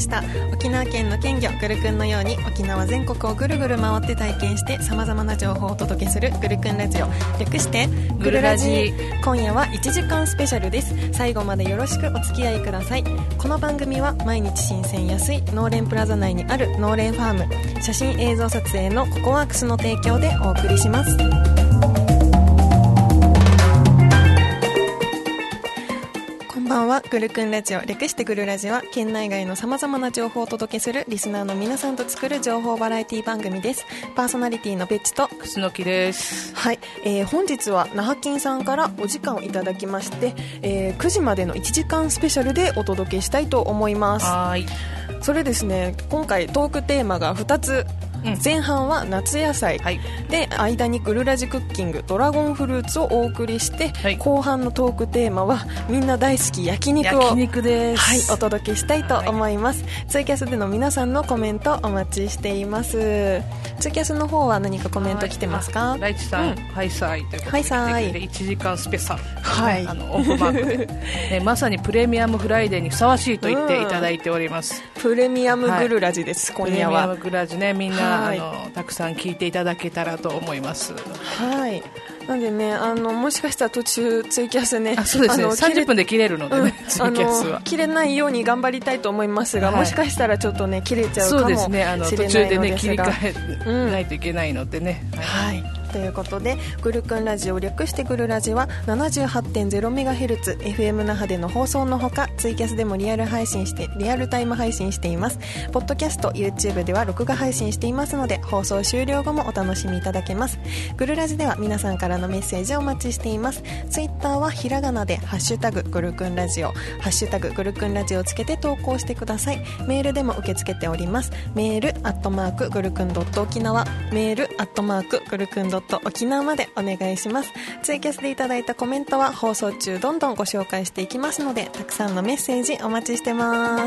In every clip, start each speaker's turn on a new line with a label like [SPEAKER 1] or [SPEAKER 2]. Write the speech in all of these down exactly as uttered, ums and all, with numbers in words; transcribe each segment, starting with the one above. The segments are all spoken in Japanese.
[SPEAKER 1] した。沖縄県の県魚ぐるくんのように沖縄全国をぐるぐる回って体験して様々な情報をお届けするぐるくんラジオ、略してぐるラジ。今夜はいちじかんスペシャルです。最後までよろしくお付き合いください。この番組は毎日新鮮安い農連プラザ内にある農連ファーム写真映像撮影のココワークスの提供でお送りします。こんばんは。ぐるくんラジオ、略してぐるラジは県内外の様々な情報をお届けするリスナーの皆さんと作る情報バラエティ番組です。パーソナリティのベッチと
[SPEAKER 2] 楠木です。
[SPEAKER 1] はい、えー、本日は那覇金さんからお時間をいただきまして、えー、くじまでのいちじかんスペシャルでお届けしたいと思います。
[SPEAKER 2] はい。
[SPEAKER 1] それですね、今回トークテーマがふたつ、うん、前半は夏野菜、はい、で間にグルラジクッキングドラゴンフルーツをお送りして、はい、後半のトークテーマはみんな大好き焼肉を
[SPEAKER 2] 焼肉です、
[SPEAKER 1] はい、お届けしたいと思います、はい、ツイキャスでの皆さんのコメントお待ちしています。ツイキャスの方は何かコメント来てますか？
[SPEAKER 2] ライチさん、うん、ハイサイということで来てくれていちじかんスペシャル、
[SPEAKER 1] はい、
[SPEAKER 2] あのオフマークで、ね、まさにプレミアムフライデーにふさわしいと言っていただいております、
[SPEAKER 1] うん、プレミアムグルラジです、はい、今夜は
[SPEAKER 2] プレミアムグルラジね、みんな、はい、あのたくさん聞いていただけたらと思います。
[SPEAKER 1] はい、なんでね、あのもしかしたら途中ツイキャスね、
[SPEAKER 2] あ、そうですね、あのさんじゅっぷんで切れるのでね、うん、ツイキャスは
[SPEAKER 1] 切れないように頑張りたいと思いますが、はい、もしかしたらちょっとね切れちゃうかもしれないのですが、そうですね、あの途中でね切り替えないといけないのでね、うん、はい、はいということで、ぐるくんラジオ略してぐるラジは ななじゅうはちてんゼロメガヘルツ エフエム 那覇での放送のほか、ツイキャスでもリアル配信してリアルタイム配信しています。ポッドキャスト YouTube では録画配信していますので、放送終了後もお楽しみいただけます。ぐるラジでは皆さんからのメッセージをお待ちしています。ツイッターはひらがなでハッシュタグぐるくんラジオ、ハッシュタグぐるくんラジオをつけて投稿してください。メールでも受け付けております。メールアットマークぐるくんドット沖縄、メールアットマークぐるくんドット沖縄までお願いします。ツイキャスでいただいたコメントは放送中どんどんご紹介していきますので、たくさんのメッセージお待ちしてます。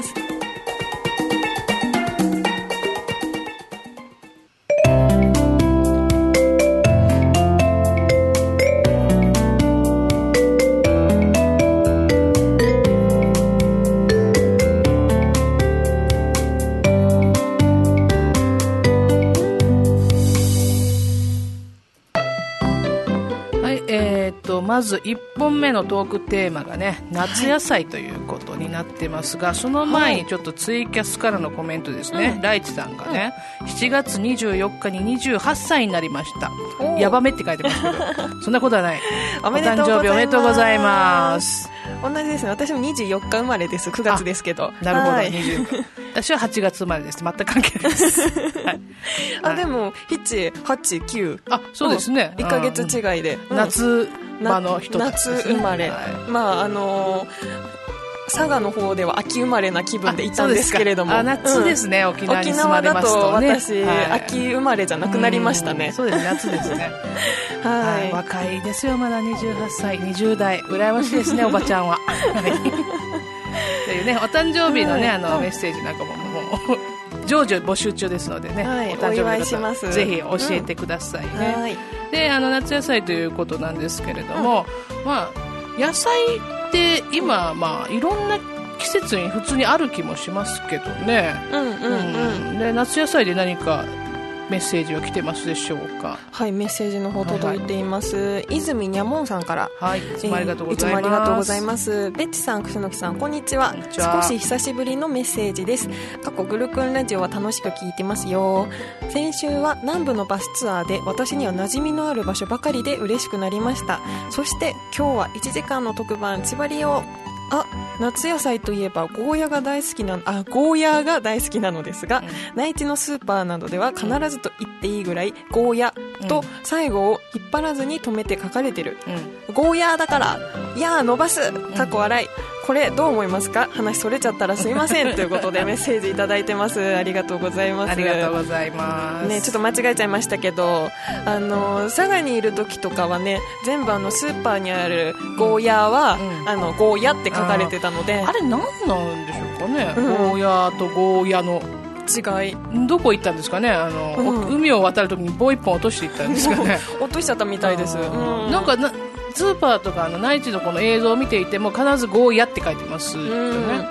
[SPEAKER 2] まずいっぽんめのトークテーマがね、夏野菜ということになってますが、はい、その前にちょっとツイキャスからのコメントですね、うん、ライチさんがね、うん、しちがつにじゅうよっかににじゅうはっさいになりました。ヤバめって書いてますけどそんなことはない。お誕生日おめでとうございます。
[SPEAKER 1] 同じですね、私もにじゅうよっか生まれです。くがつですけど。
[SPEAKER 2] なるほど、
[SPEAKER 1] はい、
[SPEAKER 2] にじゅうよっか私ははちがつ生まれです。全く関係ないです、はい、
[SPEAKER 1] あ、でもなな、はち、きゅう、
[SPEAKER 2] あ、そうですね、
[SPEAKER 1] うん、いっかげつ違いで、
[SPEAKER 2] うん、夏場の人たちですね、
[SPEAKER 1] 夏生まれ、はい、まああのー佐賀の方では秋生まれな気分でいたんですけれども、
[SPEAKER 2] あ、夏ですね、うん、沖縄に住まれますとね、
[SPEAKER 1] 沖縄だと私、はい、秋生まれじゃなくなりましたね。
[SPEAKER 2] そうです、夏ですねはい、はい、若いですよ、まだにじゅうはっさい、にじゅう代、羨ましいですねおばちゃんはというね、お誕生日のね、あのメッセージなんかももう常時募集中ですのでね、
[SPEAKER 1] はい、
[SPEAKER 2] お誕生日の方
[SPEAKER 1] お祝いします。
[SPEAKER 2] ぜひ教えてくださいね、うん、はい、で、あの夏野菜ということなんですけれども、うん、まあ野菜って今、まあ、いろんな季節に普通にある気もしますけどね、うんうんうんうん、で夏野菜で何かメッセージは来てますでしょうか？
[SPEAKER 1] はい、メッセージの方届いています、はいはい、泉にゃもんさんから、
[SPEAKER 2] はい、いつもありがとうございます、えー、いつもあり
[SPEAKER 1] がとうございます。ベッチさん、楠木さん、こんにちは。少し久しぶりのメッセージです。過去ぐるくんラジオは楽しく聞いてますよ。先週は南部のバスツアーで私には馴染みのある場所ばかりで嬉しくなりました。そして今日はいちじかんの特番千葉りをあ、夏野菜といえばゴーヤが大好きなあゴーヤが大好きなのですが、うん、内地のスーパーなどでは必ずと言っていいぐらいゴーヤと最後を引っ張らずに止めて書かれてる、うん、ゴーヤだからやー伸ばす過去笑い、これどう思いますか？話それちゃったらすいませんということでメッセージいただいてます。ありがとうございます。
[SPEAKER 2] ありがとうございます、
[SPEAKER 1] ね、ちょっと間違えちゃいましたけど、あの佐賀にいる時とかはね、全部あのスーパーにあるゴーヤは、うん、あのゴーヤって書かれてたので、
[SPEAKER 2] あれ何なんでしょうかね、うん、ゴーヤとゴーヤの
[SPEAKER 1] 違い、
[SPEAKER 2] どこ行ったんですかね、あの、うん、海を渡る時に棒一本落としていったんですかね
[SPEAKER 1] 落としちゃったみたいです、うん、
[SPEAKER 2] なんかなスーパーとかあの内地のこの映像を見ていても必ずゴーヤって書いてますよね、うん、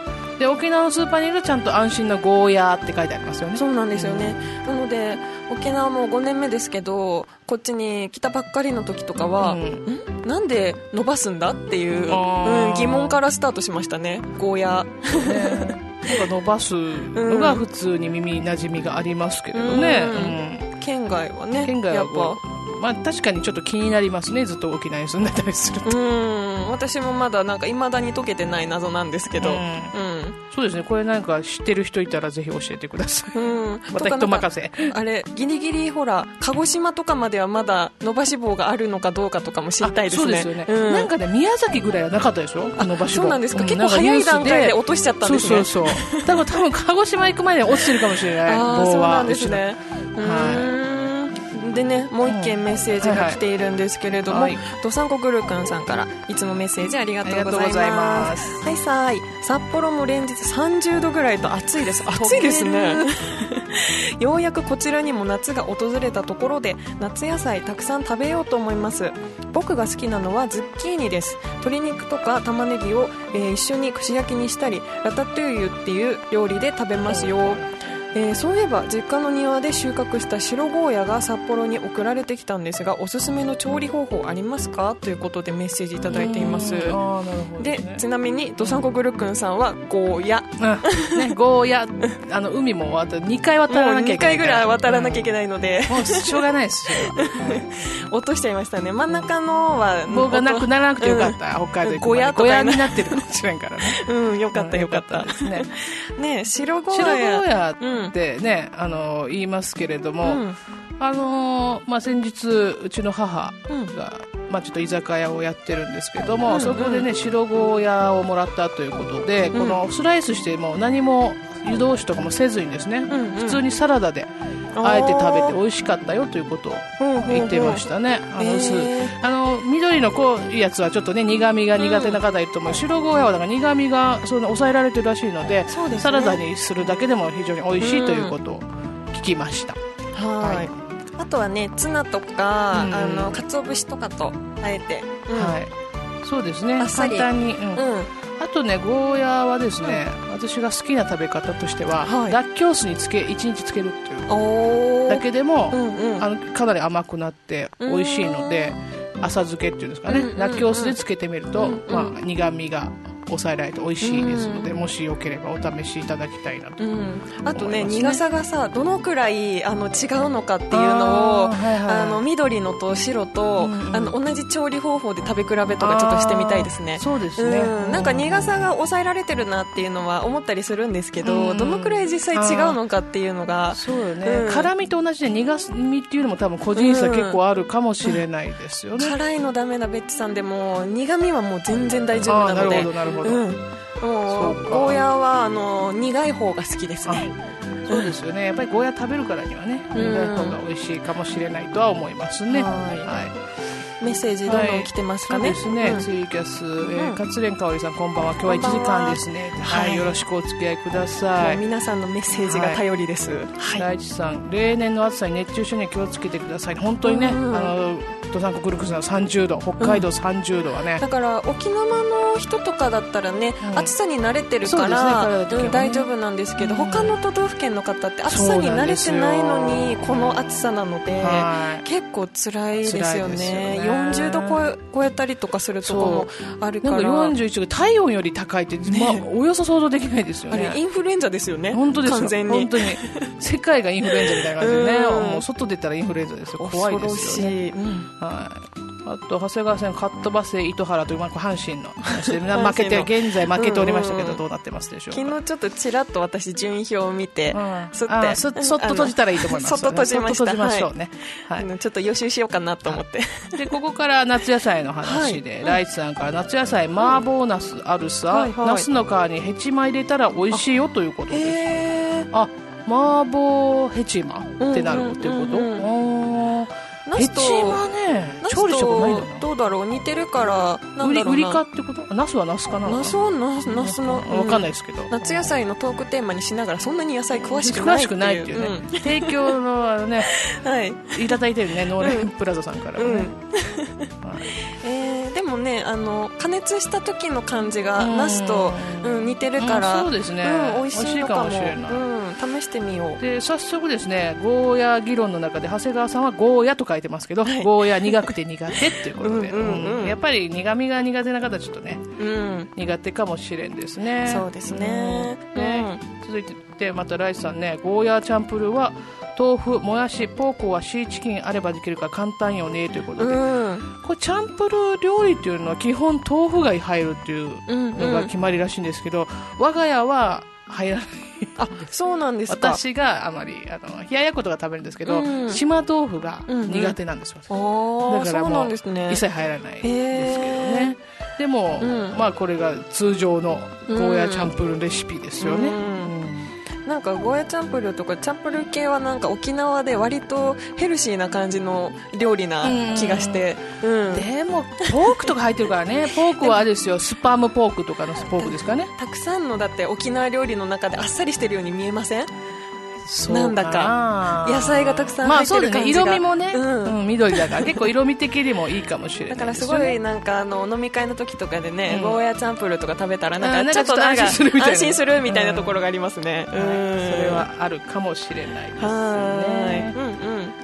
[SPEAKER 2] で沖縄のスーパーにいるとちゃんと安心のゴーヤーって書いてありますよね。
[SPEAKER 1] そうなんですよね、うん、なので沖縄もごねんめですけどこっちに来たばっかりの時とかは、うん、んなんで伸ばすんだっていう、うん、疑問からスタートしましたね、ゴーヤー、
[SPEAKER 2] ね、なんか伸ばすのが普通に耳なじみがありますけれどね、うん
[SPEAKER 1] うん、県外はね
[SPEAKER 2] 県外は
[SPEAKER 1] やっぱ
[SPEAKER 2] まあ、確かにちょっと気になりますね、ずっと沖縄に住んでたりすると。
[SPEAKER 1] うん私もまだなんか未だに解けてない謎なんですけど、うんうん、
[SPEAKER 2] そうですね、これなんか知ってる人いたらぜひ教えてください、うん、また人任せ。
[SPEAKER 1] あれギリギリほら鹿児島とかまではまだ伸ばし棒があるのかどうかとかも知りたいですね。
[SPEAKER 2] そうですよね、うん、なんかね宮崎ぐらいはなかったでしょ伸ばし棒。
[SPEAKER 1] そうなんですか、うん、結構早い段階で落としちゃったんですね。
[SPEAKER 2] そうそうそう多分多分鹿児島行く前に落ちてるかもしれない
[SPEAKER 1] あ
[SPEAKER 2] 棒は。
[SPEAKER 1] そうなんですね、
[SPEAKER 2] はい
[SPEAKER 1] でね、もう一件メッセージが来ているんですけれども、どさんこぐるくんさんからいつもメッセージありがとうございます。はいさい、札幌も連日さんじゅうどぐらいと暑いです。暑いですねようやくこちらにも夏が訪れたところで夏野菜たくさん食べようと思います。僕が好きなのはズッキーニです。鶏肉とか玉ねぎを、えー、一緒に串焼きにしたりラタトゥーユっていう料理で食べますよ。えー、そういえば実家の庭で収穫した白ゴーヤが札幌に送られてきたんですが、おすすめの調理方法ありますかということでメッセージいただいています。
[SPEAKER 2] あ、なるほどね、
[SPEAKER 1] でちなみにどさんこぐるくんさんはゴーヤ、
[SPEAKER 2] うんね、ゴーヤあの海もあとにかい渡らなきゃいけない、
[SPEAKER 1] にかいぐらい渡らなきゃいけないので、
[SPEAKER 2] うん、もうしょうがないです
[SPEAKER 1] よ落としちゃいましたね。真ん中のは
[SPEAKER 2] 棒がなくならなくてよかった、うん、北海道行くまでゴーヤになってるかもしれんからね
[SPEAKER 1] うんよかったよかった、うん、ですね。ね白ゴーヤ
[SPEAKER 2] 白ゴーヤってね、うんあの言いますけれども、うん、あのまあ、先日うちの母が、うんまあ、ちょっと居酒屋をやってるんですけども、うんうん、そこでね白ゴーヤをもらったということで、うん、このスライスしてもう何も湯通しとかもせずにですね、うんうん、普通にサラダであえて食べて美味しかったよということを言ってましたね。あの、えー、あの緑のこういうやつはちょっとね苦味が苦手な方いると思う、うん、白ゴーヤはだから苦味がその抑えられてるらしいの で, で、ね、サラダにするだけでも非常に美味しいということを聞きました。
[SPEAKER 1] うん、はい、はい、あとはねツナとか、うん、あの鰹節とかとあえて、うん、
[SPEAKER 2] はい、そうですね、簡単に、うんうん、あとねゴーヤはですね、うん、私が好きな食べ方としては、はい、らっきょう酢につけいちにちつけるっていうだけでも、うんうん、あのかなり甘くなって美味しいので、浅漬けっていうんですかね、うんうんうん、らっきょう酢でつけてみると、うんうんまあ、苦味が抑えられて美味しいですので、うん、もしよければお試しいただきたいなと思いますね。
[SPEAKER 1] うん、あとね苦さがさどのくらいあの違うのかっていうのをあ、はいはい、あの緑のと白と、うんうん、あの同じ調理方法で食べ比べとかちょっとしてみたいですね。
[SPEAKER 2] そうですね、
[SPEAKER 1] うん、なんか苦さが抑えられてるなっていうのは思ったりするんですけど、うん、どのくらい実際違うのかっていうのが
[SPEAKER 2] そうよね、うん、辛みと同じで苦味っていうのも多分個人差結構あるかもしれないですよね、
[SPEAKER 1] うんうん、辛いのダメなベッチさんでも苦味はもう全然大丈夫なので。
[SPEAKER 2] なるほどなるほど、
[SPEAKER 1] うんもうゴーヤはあの苦い方が好きですね。
[SPEAKER 2] そうですよね、やっぱりゴーヤ食べるからにはね、苦い方が美味しいかもしれないとは思いますね。はい、はい
[SPEAKER 1] メッセージどんどん来てますかね。はい、
[SPEAKER 2] そうですね、うん、ツイキャス、えー、勝連香織さんこんばんは、今日はいちじかんですね、はい、はい、よろしくお付き合いください。
[SPEAKER 1] 皆さんのメッセージが頼りです、
[SPEAKER 2] はい、大地さん例年の暑さに熱中症には気をつけてください。本当にね、うんうん、あのどさんこグルクスのさんじゅうど北海道さんじゅうどはね、うん、だ
[SPEAKER 1] から沖縄の人とかだったらね、うん、暑さに慣れてるから、ねうん、大丈夫なんですけど、うん、他の都道府県の方って暑さに慣れてないのにこの暑さなので、はい、結構辛いですよね。よんじゅうど超え、超えたりとかするところもあるから、
[SPEAKER 2] なんかよんじゅういちど体温より高いって、ねまあ、およそ想像できないですよね。
[SPEAKER 1] あれインフルエンザですよね。
[SPEAKER 2] 本当ですよ、
[SPEAKER 1] 完全に
[SPEAKER 2] 本当に世界がインフルエンザみたいな感じでねもう外出たらインフルエンザですよ。怖いですよね、うん、はいあと長谷川さんかっ飛ばせ糸原という、まあ、阪神の話で負けて現在負けておりましたけど、うんうん、どうなってますでしょうか。
[SPEAKER 1] 昨日ちょっとちらっと私順位表を見て、うん、そって
[SPEAKER 2] そ, そっと閉じたらいいと思います、ね、
[SPEAKER 1] そっと閉じました。
[SPEAKER 2] そっと閉じましょうね、
[SPEAKER 1] はいはい、ちょっと予習しようかなと思って、
[SPEAKER 2] はい、でここから夏野菜の話で、はい、ライチさんから夏野菜麻婆ナスあるさ、はいはい、ナスの皮にヘチマ入れたら美味しいよということです。
[SPEAKER 1] へ
[SPEAKER 2] あ麻婆ヘチマってなるっていうこと、うんうんうん、ヘチマね調理したことないんだな。
[SPEAKER 1] どうだろう似てるからなんだろうな、
[SPEAKER 2] 売りかってこと。ナスはナスかな。
[SPEAKER 1] ナスはナスナスの
[SPEAKER 2] 分かんないですけど、
[SPEAKER 1] 夏野菜のトークテーマにしながらそんなに野菜詳しくないっていう、詳しくないっていうね、
[SPEAKER 2] うん、提供のあのね、はい、いただいてるねノーレンプラザさんからもね、うんはいえー、で
[SPEAKER 1] でもねあの加熱した時の感じがナスと、うん、似てるから、
[SPEAKER 2] うん、そうですね、
[SPEAKER 1] うん、美味しいのかも、美味しいかもしれない、うん、試してみよう。
[SPEAKER 2] で早速ですねゴーヤ議論の中で長谷川さんはゴーヤと書いてますけど、はい、ゴーヤ苦くて苦手っていうことでうんうん、うん、やっぱり苦味が苦手な方はちょっとね、うん、苦手かもしれんですね。
[SPEAKER 1] そうですね、うんね、
[SPEAKER 2] うん、続いてまたライスさんね、ゴーヤチャンプルーは豆腐、もやし、ポークはシーチキンあればできるから簡単よねということで、うん、これチャンプルー料理っていうのは基本豆腐が入るっていうのが決まりらしいんですけど、うんうん、我が家は入らない。
[SPEAKER 1] あ、そうなんですか。
[SPEAKER 2] 私があまりあの冷ややっことか食べるんですけど、うん、島豆腐が苦手なんですよ、うんうん、だからもう一切入らないですけどね。でも、うん、まあこれが通常のゴーヤチャンプルーレシピですよね、うん
[SPEAKER 1] うん、なんかゴーヤチャンプルーとかチャンプルー系はなんか沖縄で割とヘルシーな感じの料理な気がして、うんうん、
[SPEAKER 2] でもポークとか入ってるからね。ポークはあれですよ、スパムポークとかのポークですかね。
[SPEAKER 1] たくさんのだって沖縄料理の中であっさりしてるように見えません？なんだか野菜がたくさん入ってる感じが、
[SPEAKER 2] まあ、そうですね、色味もね、うんうん、緑だから結構色味的にもいいかもしれないですよね。
[SPEAKER 1] だからすごいなんかあの飲み会の時とかでね、うん、ゴーヤチャンプルーとか食べたらなんかちょっとなんか安心するみたいなところがありますね、うん
[SPEAKER 2] うん、それはあるかもしれないですね。はい、うんうん、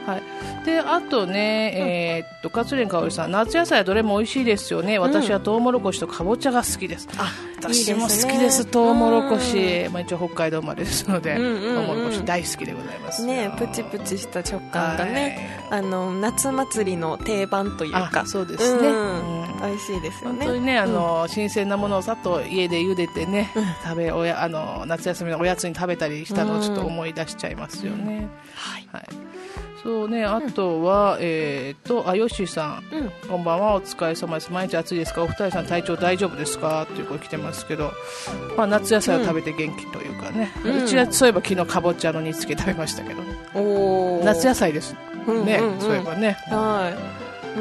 [SPEAKER 2] はい。であとね、えー、っと勝連香織さん、夏野菜はどれも美味しいですよね。私はトウモロコシとかぼちゃが好きです、うん、あ、私も好きです、トウモロコシ、まあ、一応北海道までですので、うんうんうん、トウモロコシ大好きでございます
[SPEAKER 1] ね。プチプチした食感がね、あの夏祭りの定番というか、
[SPEAKER 2] そうですね、
[SPEAKER 1] うんうん、美味しいですよね。
[SPEAKER 2] 本当にね、あの、うん、新鮮なものをさっと家で茹でてね、うん、食べおやあの夏休みのおやつに食べたりしたのをちょっと思い出しちゃいますよね、うん、はい、はい。そうね、あとは、うん、えー、とあよしさん、うん、こんばんは、お疲れ様です。毎日暑いですか、お二人さん体調大丈夫ですかっていう声来てますけど、まあ、夏野菜を食べて元気というかね、うん、うちはそういえば昨日かぼちゃの煮付け食べましたけど、ね、お夏野菜ですね、うんうんうん、そういえばね、はい、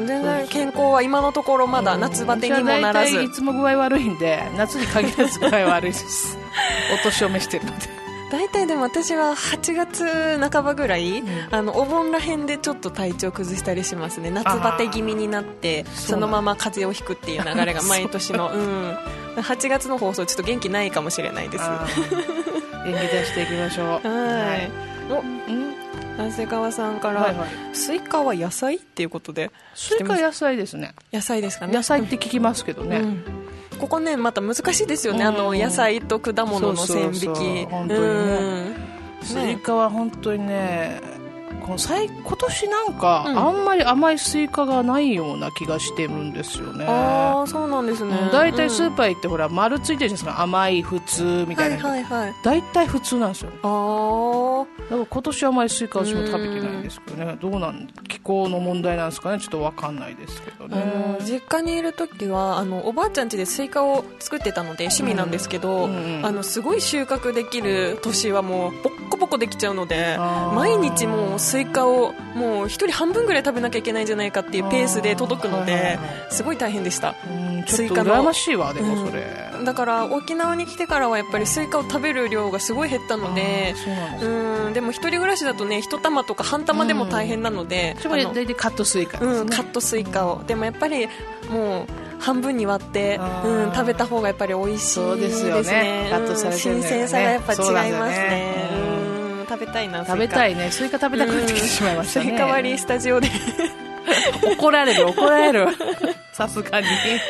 [SPEAKER 1] 全然健康は今のところまだ夏バテにもならず、
[SPEAKER 2] うん、いつも具合悪いんで夏に限らず具合悪いですお年を召してるので。
[SPEAKER 1] 大体でも私ははちがつなかばぐらい、うん、あのお盆らへんでちょっと体調崩したりしますね。夏バテ気味になってそのまま風邪をひくっていう流れが毎年の、うん、はちがつの放送ちょっと元気ないかもしれないです。元
[SPEAKER 2] 気出していきましょう。はい、
[SPEAKER 1] お、ん長谷川さんから、はいはい、スイカは野菜っていうことで。
[SPEAKER 2] スイカ野菜ですね。
[SPEAKER 1] 野菜ですかね。
[SPEAKER 2] 野菜って聞きますけどね、うん、
[SPEAKER 1] ここねまた難しいですよね、あの野菜と果物の線引き。そうそうそう、本当にね、うん、
[SPEAKER 2] スイカは本当にね、この今年なんか、うん、あんまり甘いスイカがないような気がしてるんですよね。
[SPEAKER 1] ああ、そうなんですね。
[SPEAKER 2] だいたいスーパー行って、うん、ほら丸ついてるじゃないですか、甘い普通みたいな、はいはいはい、だいたい普通なんですよ。ああ、だから今年あまりスイカ私も食べてないんですけどね、どうなん気候の問題なんですかね、ちょっと分かんないですけどね。
[SPEAKER 1] あの実家にいる時はあのおばあちゃん家でスイカを作ってたので趣味なんですけど、うんうんうん、あのすごい収穫できる年はもうボッコボコできちゃうので、毎日もうスイカをもう一人半分ぐらい食べなきゃいけないんじゃないかっていうペースで届くので、はいはいはい、すごい大変でした。
[SPEAKER 2] うん、ちょっと羨ましいわ、でもそれ、
[SPEAKER 1] うん、だから沖縄に来てからはやっぱりスイカを食べる量がすごい減ったので、そうなんですか。うん、でも一人暮らしだとね、一玉とか半玉でも大変なので、
[SPEAKER 2] うん、大体カットスイカですね、
[SPEAKER 1] うん、カットスイカをでもやっぱりもう半分に割って、うん、食べた方がやっぱり美味しいですね。そうですよね、カットされてるんだよね、新鮮さがやっぱ違いますね。うん、食べたいな、
[SPEAKER 2] 食べたいね、スイカ食べたくなってきてしまいましたね。
[SPEAKER 1] スイカ割りスタジオで
[SPEAKER 2] 怒られる怒られるさすがに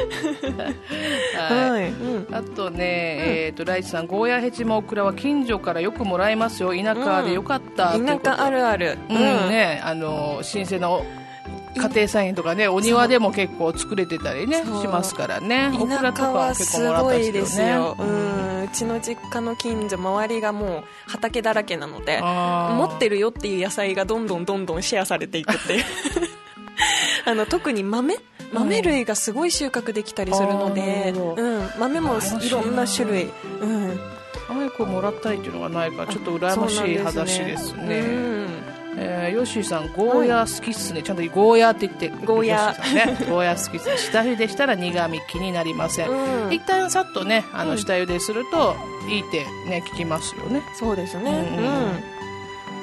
[SPEAKER 2] はい、はい、うん、あとね、うん、えーとライチさん、ゴーヤヘチマオクラは近所からよくもらえますよ、田舎でよかった、
[SPEAKER 1] うん、田舎あるある、
[SPEAKER 2] うん、うん、ね、あの新鮮な家庭菜園とかね、お庭でも結構作れてたりねしますからね。オクラとかは結構もらったりですよね。うん、うちの実家の近所周りがもう畑だらけなので、持ってるよっていう野菜がどんどんどんどんシェアされていくっていうあの特に豆豆類がすごい収穫できたりするので、うん、豆もいろんな種類、うん、 あまりこうもらったりっていうのがないからちょっと羨ましい話ですね。えー、ヨッシーさん、ゴーヤー好きっすね、はい、ちゃんとゴーヤーって言って
[SPEAKER 1] ゴーヤー、
[SPEAKER 2] ね、ゴーヤー好きっすね。下茹でしたら苦味気になりません、うん、一旦さっとね、あの下茹でするといいってね聞きますよね。
[SPEAKER 1] そうですね、うん、うん、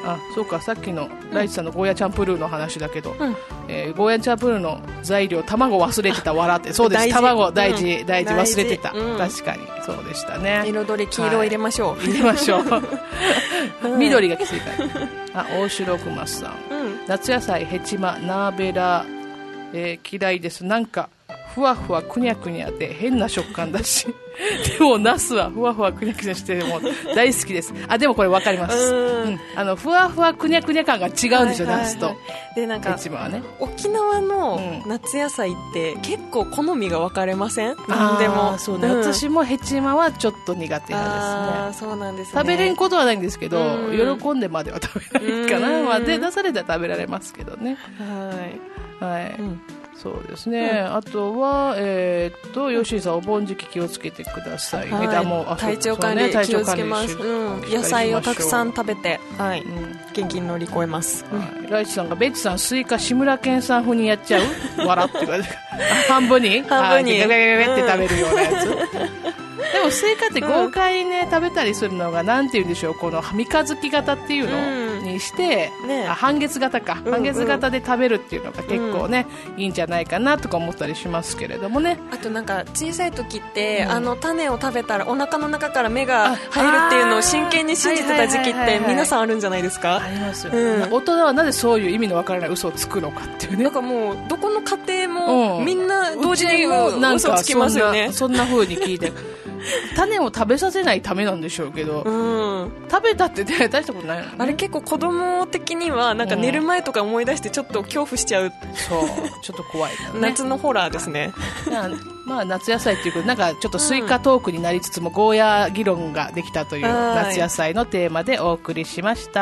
[SPEAKER 2] あ、そうか、さっきのライチさんのゴーヤチャンプルーの話だけど、
[SPEAKER 1] うん、
[SPEAKER 2] えー、ゴーヤチャンプルーの材料、卵忘れてた、笑って。そうです、卵大事、うん、大事、忘れてた、うん、確かにそうでしたね。
[SPEAKER 1] 彩り黄色入れましょう、
[SPEAKER 2] はい、入れましょう緑がきついからあ、大城くまさん、うん、夏野菜ヘチマナーベラ、えー、嫌いです。なんかふわふわくにゃくにゃで変な食感だしでもナスはふわふわくにゃくにゃしても大好きです。あ、でもこれ分かります。うん、あのふわふわくにゃくにゃ感が違うんですよ、はいはいはい、ナスと
[SPEAKER 1] でなんか
[SPEAKER 2] ヘチマはね。
[SPEAKER 1] 沖縄の夏野菜って結構好みが分かれません？うん、何でも
[SPEAKER 2] そう、ね、うん、私もヘチマはちょっと苦手なんですね。
[SPEAKER 1] あ、そうなんですね。
[SPEAKER 2] 食べれんことはないんですけど、うん、喜んでまでは食べないかな、まあ、で出されたら食べられますけどね。はい、はい、うん、そうですね、うん、あとは、えー、っと吉井さん、お盆時期気をつけてください、はい、枝もあ
[SPEAKER 1] 体調管理、ね、気をつけます、うん、野菜をたくさん食べて、はい、うん、元気に乗り越えます、
[SPEAKER 2] はい、ライチさんがベッチさんスイカ志村けんさん風にやっちゃう笑ってください半分に
[SPEAKER 1] 半分に
[SPEAKER 2] ガガガガって食べるようなやつ、うん、でもスイカって豪快に、ね、うん、食べたりするのがなんて言うんでしょう、この三日月型っていうのにして、うんね、あ、半月型か、うんうん、半月型で食べるっていうのが結構ね、うん、いいんじゃないかなとか思ったりしますけれどもね。
[SPEAKER 1] あとなんか小さい時って、うん、あの種を食べたらお腹の中から芽が入るっていうのを真剣に信じてた時期って皆さんあるんじゃないですか？
[SPEAKER 2] ありますよ、うん、大人はなぜそういう意味のわからない嘘をつくのかっていうね。
[SPEAKER 1] なんかもうどこの家庭もみんな同時に嘘をつきますよね。
[SPEAKER 2] そんな風に聞いて種を食べさせないためなんでしょうけど、うん、食べたって、ね、大したことないの、ね、
[SPEAKER 1] あれ結構子供的にはなんか寝る前とか思い出してちょっと恐怖しちゃう、うん、
[SPEAKER 2] そうちょっと怖い、ね、
[SPEAKER 1] 夏のホラーですね
[SPEAKER 2] まあ夏野菜っていうかなんかちょっとスイカトークになりつつも、うん、ゴーヤ議論ができたという夏野菜のテーマでお送りしました。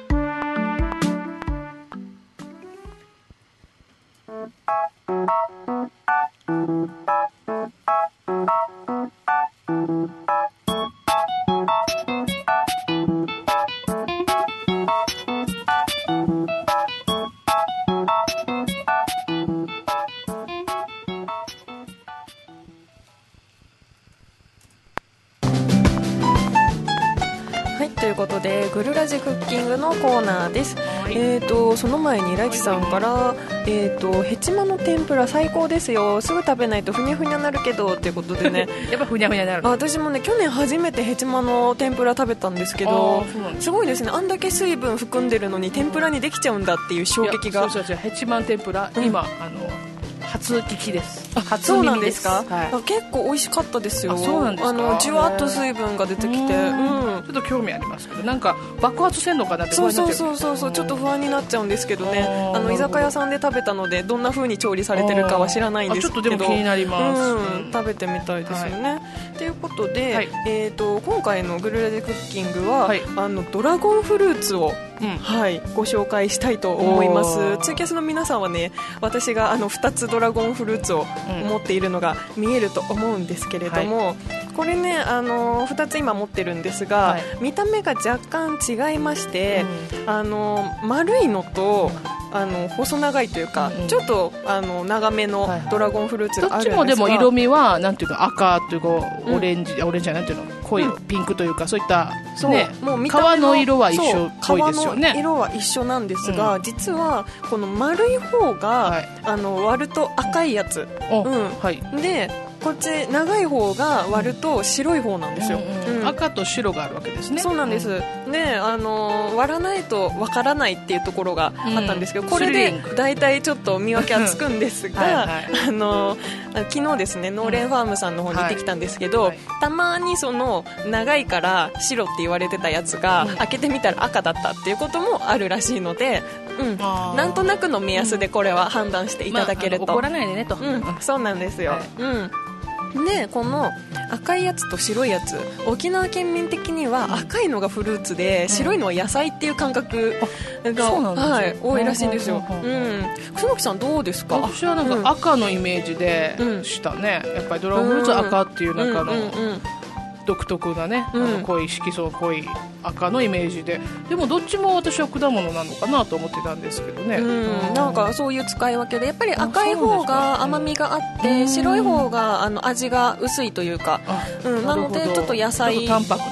[SPEAKER 1] ということでグルラジクッキングのコーナーです、はい、えーとその前にライチさんから、えーとヘチマの天ぷら最高ですよ、すぐ食べないとふにゃふにゃなるけどということでね
[SPEAKER 2] やっぱふにゃふにゃなるの。
[SPEAKER 1] 私もね去年初めてヘチマの天ぷら食べたんですけど、すごいですね、あんだけ水分含んでるのに天ぷらにできちゃうんだっていう衝撃が。
[SPEAKER 2] そうそうそう、ヘチマの天ぷら、うん、今あの初聞きです。初
[SPEAKER 1] そうなんですか、はい、結構美味しかったですよ。
[SPEAKER 2] あ、そうなんですか。
[SPEAKER 1] あのじわっと水分が出てきて、うん、
[SPEAKER 2] ちょっと興味ありますけど、なんか爆発せんのかなって不安になっちゃう。
[SPEAKER 1] そうそうそうそう、ちょっと不安になっちゃうんですけどね。あの居酒屋さんで食べたのでどんな風に調理されてるかは知らないんですけど、
[SPEAKER 2] ちょっとでも気になります、
[SPEAKER 1] うん、食べてみたいですよね、はい、ということで、はい、えー、と今回のグルラジクッキングは、はい、あのドラゴンフルーツを、うん、はい、ご紹介したいと思います。ツイキャスの皆さんはね、私があのふたつドラゴンフルーツを持っているのが見えると思うんですけれども、はい、これね、あのふたつ今持ってるんですが、はい、見た目が若干違いまして、うん、あの丸いのとあの細長いというか、うん、ちょっとあの長めのドラゴンフルーツがあるんですが、
[SPEAKER 2] どっちもでも色味はなんていうか赤というかオレンジ、うん、オレンジじゃないていうの濃いピンクというか、そういった、
[SPEAKER 1] そう、
[SPEAKER 2] ね、
[SPEAKER 1] もう見た目の
[SPEAKER 2] 皮の色は一緒っぽいですよね。
[SPEAKER 1] 皮の色は一緒なんですが、うん、実はこの丸い方が、はい、あの割ると赤いやつ、うん、はい、でこっち長い方が割ると白い方なんですよ、
[SPEAKER 2] うんうんうん、赤と白があるわけですね。
[SPEAKER 1] そうなんです、うん、で、あのー、割らないとわからないっていうところがあったんですけど、うん、これで大体ちょっと見分けはつくんですがはい、はい、あのー、昨日ですねノーレンファームさんの方に行ってきたんですけど、うん、はい、たまにその長いから白って言われてたやつが、うん、開けてみたら赤だったっていうこともあるらしいので、うん、なんとなくの目安でこれは判断していただけると、
[SPEAKER 2] まあ、怒らないでねと、
[SPEAKER 1] うん、そうなんですよ、はい、うんでこの赤いやつと白いやつ、沖縄県民的には赤いのがフルーツで白いのは野菜っていう感覚が、はい、多いらしいんですよ。楠木さんどうですか？
[SPEAKER 2] 私はなんか赤のイメージでしたね、うん、やっぱりドラゴンフルーツは赤っていう中の独特なね、うん、あの濃い色素濃い赤のイメージで、でもどっちも私は果物なのかなと思ってたんですけどね、
[SPEAKER 1] うん、なんかそういう使い分けでやっぱり赤い方が甘みがあって白い方があの味が薄いというか、うん、なのでちょっと野菜
[SPEAKER 2] ちょっと淡白なんですね、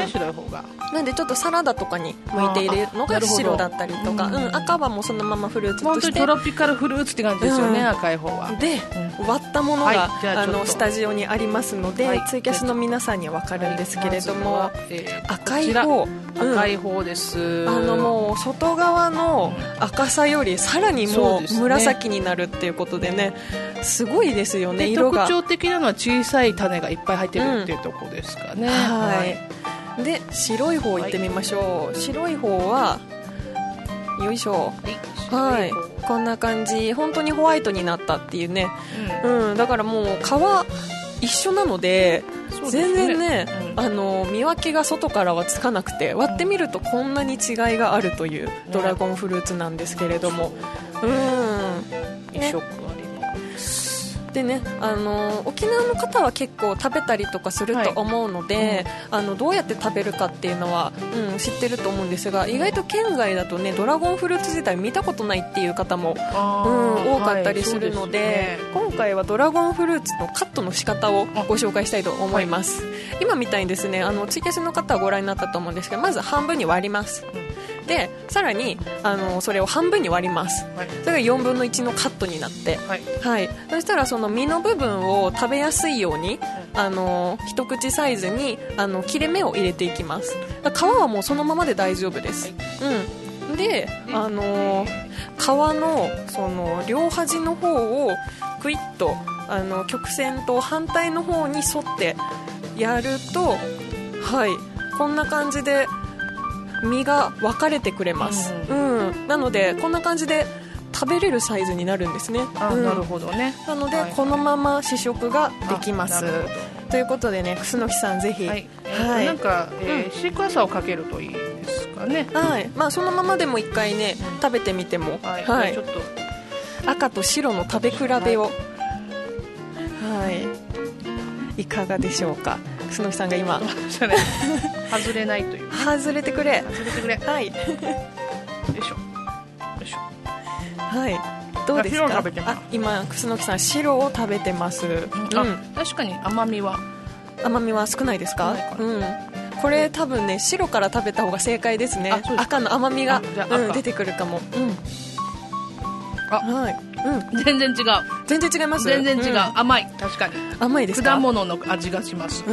[SPEAKER 2] ね、白い方が。
[SPEAKER 1] なんでちょっとサラダとかに向いているのが白だったりとか、うん、赤はもうそのままフルーツとして、
[SPEAKER 2] 本当にトロピカルフルーツって感じですよね、うん、赤い方は。
[SPEAKER 1] で、うん、割ったものが、はい、あのスタジオにありますので、はい、ツイキャスの皆さんには分かるんですけれども、はい、えー、赤い方、
[SPEAKER 2] 赤い方です、うん、
[SPEAKER 1] あのもう外側の赤さよりさらにもう紫になるっていうことでね、すごいですよね、色が。
[SPEAKER 2] 特徴的なのは小さい種がいっぱい入ってるっていうところですかね、うん、
[SPEAKER 1] はい、で白い方いってみましょう、はい、白い方はよいしょ、はい、こんな感じ、本当にホワイトになったっていうね、うんうん、だからもう皮一緒なので、全然ね、うん、あの見分けが外からはつかなくて、割ってみるとこんなに違いがあるというドラゴンフルーツなんですけれども、うん、
[SPEAKER 2] ね、色あります。
[SPEAKER 1] でね、あの沖縄の方は結構食べたりとかすると思うので、はい、うん、あのどうやって食べるかっていうのは、うん、知ってると思うんですが、意外と県外だとね、ドラゴンフルーツ自体見たことないっていう方も、うん、多かったりするので、はい、ね、今回はドラゴンフルーツのカットの仕方をご紹介したいと思います、はい、今みたいにですね、あのツイキャスの方はご覧になったと思うんですけど、まず半分に割ります、うん、でさらにあのそれを半分に割ります、はい、それがよんぶんのいちのカットになって、はいはい、そしたらその実の部分を食べやすいように、うん、あの一口サイズにあの切れ目を入れていきます。皮はもうそのままで大丈夫です、はい、うん、で、あの皮のその両端の方をクイッとあの曲線と反対の方に沿ってやると、はい、こんな感じで実が分かれてくれます、うんうん、なのでこんな感じで食べれるサイズになるんですね。
[SPEAKER 2] あ、うん、なるほどね。
[SPEAKER 1] なので、はい、このまま試食ができます。ということでね、楠木さんぜひ、はい、
[SPEAKER 2] はい、なんか、えーうん、シークワーサーをかけるといいですかね。
[SPEAKER 1] はい、まあ、そのままでも一回ね、うん、食べてみても、はいはい、ちょっと赤と白の食べ比べを、はい、いかがでしょうか。楠木さんが今
[SPEAKER 2] 外れないという、ね、
[SPEAKER 1] 外れてくれ
[SPEAKER 2] 外れてくれ、
[SPEAKER 1] はい、よ
[SPEAKER 2] いしょよいしょ、
[SPEAKER 1] はい、どうですか。
[SPEAKER 2] 白を食べてます。
[SPEAKER 1] あ、今楠木さん白を食べてます、うん、
[SPEAKER 2] あ、確かに甘みは
[SPEAKER 1] 甘みは少ないですか。うん、これ多分ね、白から食べた方が正解ですね。赤の甘みが、うん、出てくるかも、うん、
[SPEAKER 2] あ、はい、うん、全然違う
[SPEAKER 1] 全然違います。
[SPEAKER 2] 全然違う、うん、甘い、確かに
[SPEAKER 1] 甘いですか。
[SPEAKER 2] 果物の味がします、うん、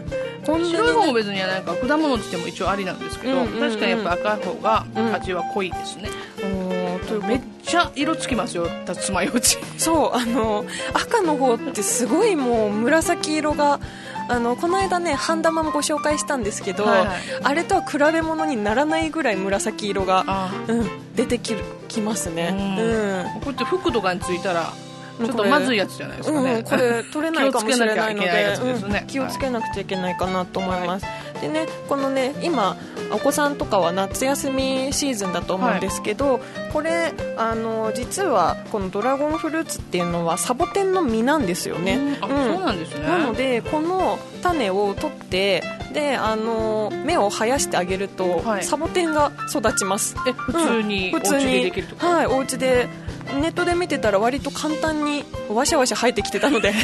[SPEAKER 2] こんなにね、白い方も別にはなんか果物としても一応ありなんですけど、うんうんうん、確かにやっぱ赤い方が味は濃いですね、うん、めっちゃ色つきますよ、爪楊枝。
[SPEAKER 1] そう、あの赤の方ってすごいもう紫色が、あのこの間ね半玉もご紹介したんですけど、はいはい、あれとは比べ物にならないぐらい紫色が、うん、出てきるきますね、うんうん、
[SPEAKER 2] こうやって服とかについたらちょっとまずいやつじゃないですかね、
[SPEAKER 1] うん、これ取れないかもしれないので
[SPEAKER 2] 気をつけなきゃいけないやつですね、
[SPEAKER 1] うん、気をつけなくちゃいけないかなと思います、はい、でね、このね、今お子さんとかは夏休みシーズンだと思うんですけど、はい、これあの実はこのドラゴンフルーツっていうのはサボテンの実なんですよね、
[SPEAKER 2] うん、あ、うん、そうなんですね。
[SPEAKER 1] なのでこの種を取ってであの芽を生やしてあげると、はい、サボテンが育ちます。
[SPEAKER 2] え、普通に、うん、普通にお家でできるとか。
[SPEAKER 1] はい、お家でネットで見てたら割と簡単にわしゃわしゃ生えてきてたので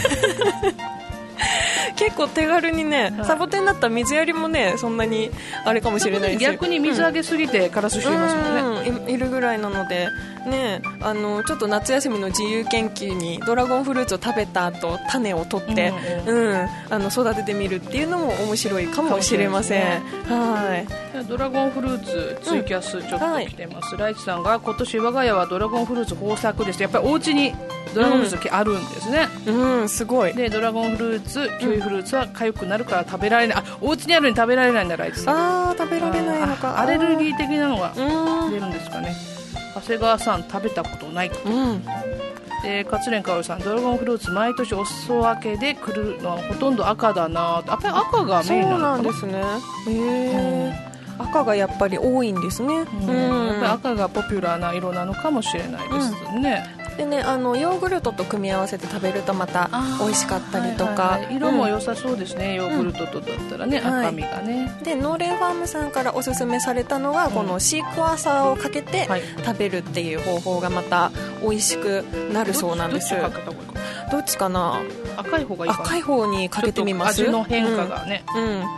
[SPEAKER 1] 結構手軽にね、はい、サボテンだったら水やりもねそんなにあれかもしれないです。
[SPEAKER 2] 逆に水あげすぎてカラスしていますもんね、
[SPEAKER 1] うん、い, いるぐらいなので、ね、あのちょっと夏休みの自由研究にドラゴンフルーツを食べた後種を取って、うんうんうん、あの育ててみるっていうのも面白いかもしれません、ね、はい。
[SPEAKER 2] ドラゴンフルーツツイキャスちょっと来てます、うん、はい、ライチさんが今年我が家はドラゴンフルーツ豊作です。やっぱりお家にドラゴンフルーツあるんですね、
[SPEAKER 1] うん、うん、すごい。
[SPEAKER 2] でドラゴンフルーツキウイフルーツは痒くなるから食べられない、あ、お家にあるのに食べられないんだ、ライチさん。
[SPEAKER 1] あー、食べられないのか。
[SPEAKER 2] アレルギー的なのが出るんですかね。長谷川さん食べたことない、うん、で勝連香織さん、ドラゴンフルーツ毎年お裾分けで来るのはほとんど赤だな。やっぱり赤がメインなのかな。
[SPEAKER 1] そうなんですね、へー、うん、赤がやっぱり多いんですね、うん
[SPEAKER 2] うん、やっぱり赤がポピュラーな色なのかもしれないですね、
[SPEAKER 1] うんでね、あのヨーグルトと組み合わせて食べるとまた美味しかったりとか、はいはいはい、
[SPEAKER 2] 色も良さそうですね、うん、ヨーグルトとだったらね、うん、赤みがね、
[SPEAKER 1] はい、でノーレンファームさんからおすすめされたのは、うん、このシークワーサーをかけて食べるっていう方法がまた美味しくなるそうなんです。
[SPEAKER 2] ど, どっちかけた方がいいか
[SPEAKER 1] どっちかな。
[SPEAKER 2] 赤い方がいいかな。
[SPEAKER 1] 赤い方にかけてみます。
[SPEAKER 2] 味の変化がね、
[SPEAKER 1] うん、うん、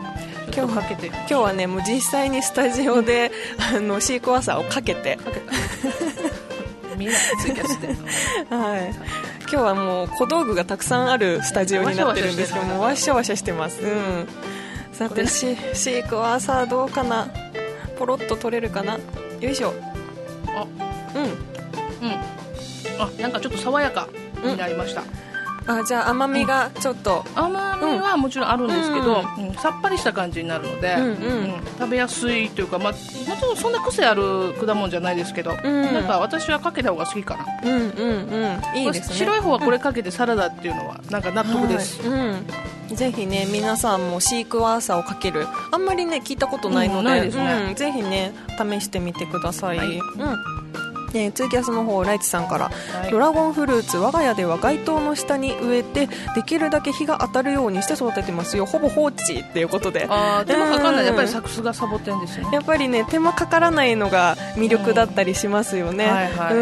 [SPEAKER 1] 今日はかけて、今日はねもう実際にスタジオであのシークワーサーをかけてかけた
[SPEAKER 2] みんなツイキャスで
[SPEAKER 1] はい、今日はもう小道具がたくさんあるスタジオになってるんですけども、ワシャワシャしてます。うん、さてシークワーサーどうかな、ポロッと取れるかな、よいしょ。
[SPEAKER 2] あ、うんうん、あ、なんかちょっと爽やかになりました。
[SPEAKER 1] うん、あ、じゃあ甘みがちょっと、
[SPEAKER 2] うん、甘みはもちろんあるんですけど、うんうん、さっぱりした感じになるので、うんうんうん、食べやすいというか、まあ、もちろんそんな癖ある果物じゃないですけど、うん、なんか私はかけた方が好きかな。
[SPEAKER 1] うんうんうん、いいですね。
[SPEAKER 2] 白い方はこれかけてサラダっていうのはなんか納得です。
[SPEAKER 1] はい、うん、ぜひね皆さんもシークワーサーをかける、あんまりね聞いたことないので、うん、ないですね、うん、ぜひね試してみてください。はい、うん、でツイキャスの方ライチさんから、はい、ドラゴンフルーツ我が家では街灯の下に植えてできるだけ日が当たるようにして育ててますよ、ほぼ放置っていうことで。あ、
[SPEAKER 2] 手間かかんない、やっぱりサクスがサボテンですよね。
[SPEAKER 1] やっぱりね手間かからないのが魅力だったりしますよね。うん、はいはい、うん、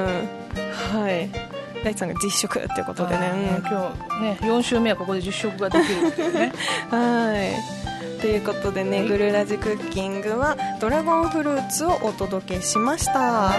[SPEAKER 1] はい、ライチさんが実食ということでね、
[SPEAKER 2] うん、今日ねよん週目はここで実食ができるっていうね
[SPEAKER 1] はいということでね、グルラジクッキングはドラゴンフルーツをお届けしました。はい、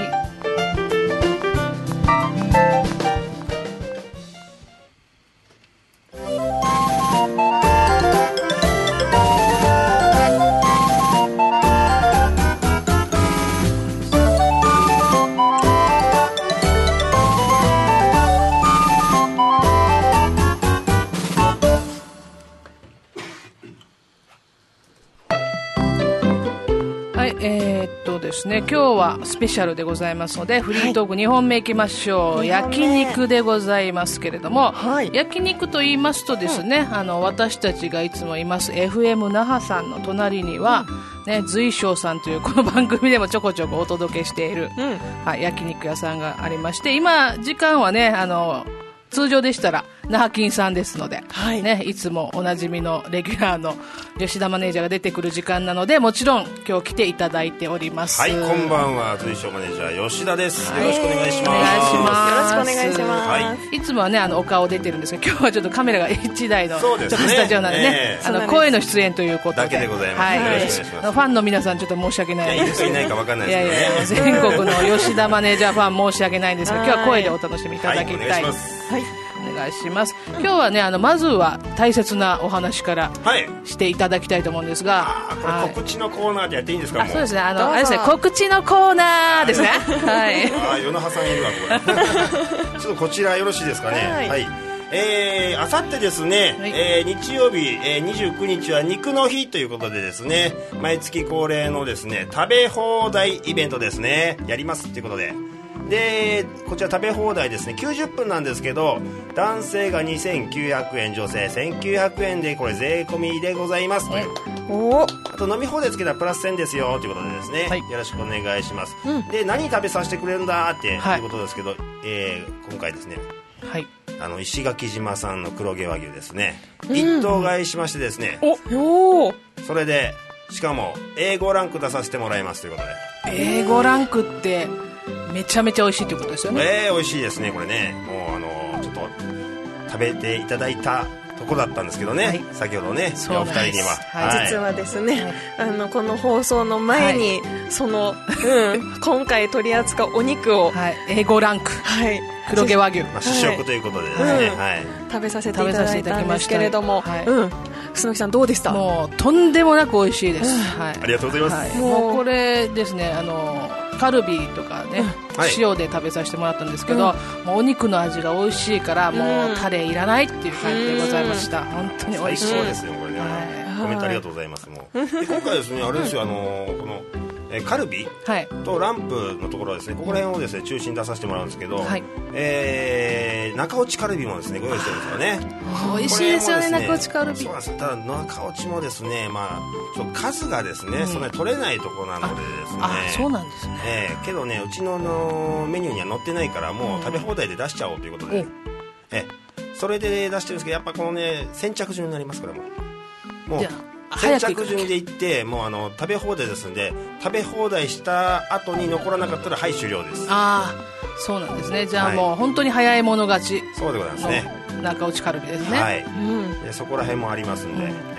[SPEAKER 2] ですね、今日はスペシャルでございますのでフリートークにほんめいきましょう。はい、焼肉でございますけれども、はい、焼肉と言いますとですね、うん、あの私たちがいつもいます エフエム 那覇さんの隣には、うんね、随翔さんというこの番組でもちょこちょこお届けしている、うん、はい、焼肉屋さんがありまして、今時間はねあの通常でしたら那覇金さんですので、はいね、いつもおなじみのレギュラーの吉田マネージャーが出てくる時間なので、もちろん今日来ていただいております。
[SPEAKER 3] はい、こんばんは、随翔マネージャー吉田です。よろしくお願いします。お願
[SPEAKER 1] いします。よろしくお願いします。
[SPEAKER 2] はい、いつもはねあのお顔出てるんですが、今日はちょっとカメラがいちだいの、ね、ちょっとスタジオなのでね、えー、あの声の出演ということで
[SPEAKER 3] だけでございます。はい、よろしくお願いします。
[SPEAKER 2] ファンの皆さんちょっと申し訳ないです。
[SPEAKER 3] いや、いるかいないか分かんないですけどね。いやいや
[SPEAKER 2] 全国の吉田マネージャーファン申し訳ないんですが、今日は声でお楽しみいただきたい。はい、お願いします。はい、お願いします。今日はねあのまずは大切なお話からしていただきたいと思うんですが、
[SPEAKER 3] はい、あ、これ告知のコーナーでやっていいんですか。
[SPEAKER 2] あ、そうですね、あのあれですね、告知のコーナーですね。はい。
[SPEAKER 3] あ、与那覇さんいるわこれ。ちょっとこちらよろしいですかね。はい、はい、えー、あさってですね、はい、えー、日曜日、えー、にじゅうくにちは肉の日ということでですね、毎月恒例のですね食べ放題イベントですねやりますっていうことで、でこちら食べ放題ですねきゅうじゅっぷんなんですけど、男性がにせんきゅうひゃくえん、女性せんきゅうひゃくえんでこれ税込みでございますという。お、あと飲み放題つけたらプラスせんですよということでですね、はい、よろしくお願いします。うん、で何食べさせてくれるんだっていうことですけど、はい、えー、今回ですね、はい、あの石垣島産の黒毛和牛ですね、うん、一頭買いしましてですね、おお、それでしかも エーご ランク出させてもらいますということで。
[SPEAKER 2] エーご ランクってめちゃめちゃ美味しいということですよね。
[SPEAKER 3] えー、美味しいですねこれね。もうあのちょっと食べていただいたとこだったんですけどね、はい、先ほどねお二人には、
[SPEAKER 1] はい、実はですね、はい、あのこの放送の前に、はい、その、うん、今回取り扱うお肉を、
[SPEAKER 2] はい、エーご ランク、はい、黒毛和牛、
[SPEAKER 3] まあ、試食ということでですね、はいはい、
[SPEAKER 1] 食べさせていただいたんですけれども、はい、うん、楠木さんどうでした？
[SPEAKER 2] もうとんでもなく美味しいです、うん、はい、
[SPEAKER 3] ありがとうございます、
[SPEAKER 2] はい、もうこれですね、あのカルビとかね、うん、はい、塩で食べさせてもらったんですけど、うん、もうお肉の味が美味しいからもうタレいらないっていう感じでございました、うん、本当に美味しい。
[SPEAKER 3] そうですよこれね、はい、コメントありがとうございます。もうで今回ですねあれですよ、あのこのえカルビとランプのところですね、ここら辺をですね中心に出させてもらうんですけど、はい、えー、中落ちカルビもですねご用意してるんですよね。
[SPEAKER 2] 美味しいですよね、中落ちカルビ。
[SPEAKER 3] そうなんです。ただ中落ちもですね、まあちょっと数がですね、うん、そんなに取れないところなのでですね、
[SPEAKER 2] ああ、そうなんですね、
[SPEAKER 3] えー、けどねうちののメニューには載ってないからもう食べ放題で出しちゃおうということで、うん、えそれで出してるんですけど、やっぱこのね先着順になりますから、もうもう先着順で行って、もうあの食べ放題ですんで、食べ放題した後に残らなかったらはい終了です。
[SPEAKER 2] ああ、そうなんですね。じゃあもう、はい、本当に早い者勝ち。
[SPEAKER 3] そうでございますね。
[SPEAKER 2] 中落ちカルビですね。
[SPEAKER 3] はい、うん、でそこら辺もありますんで、うん、えあと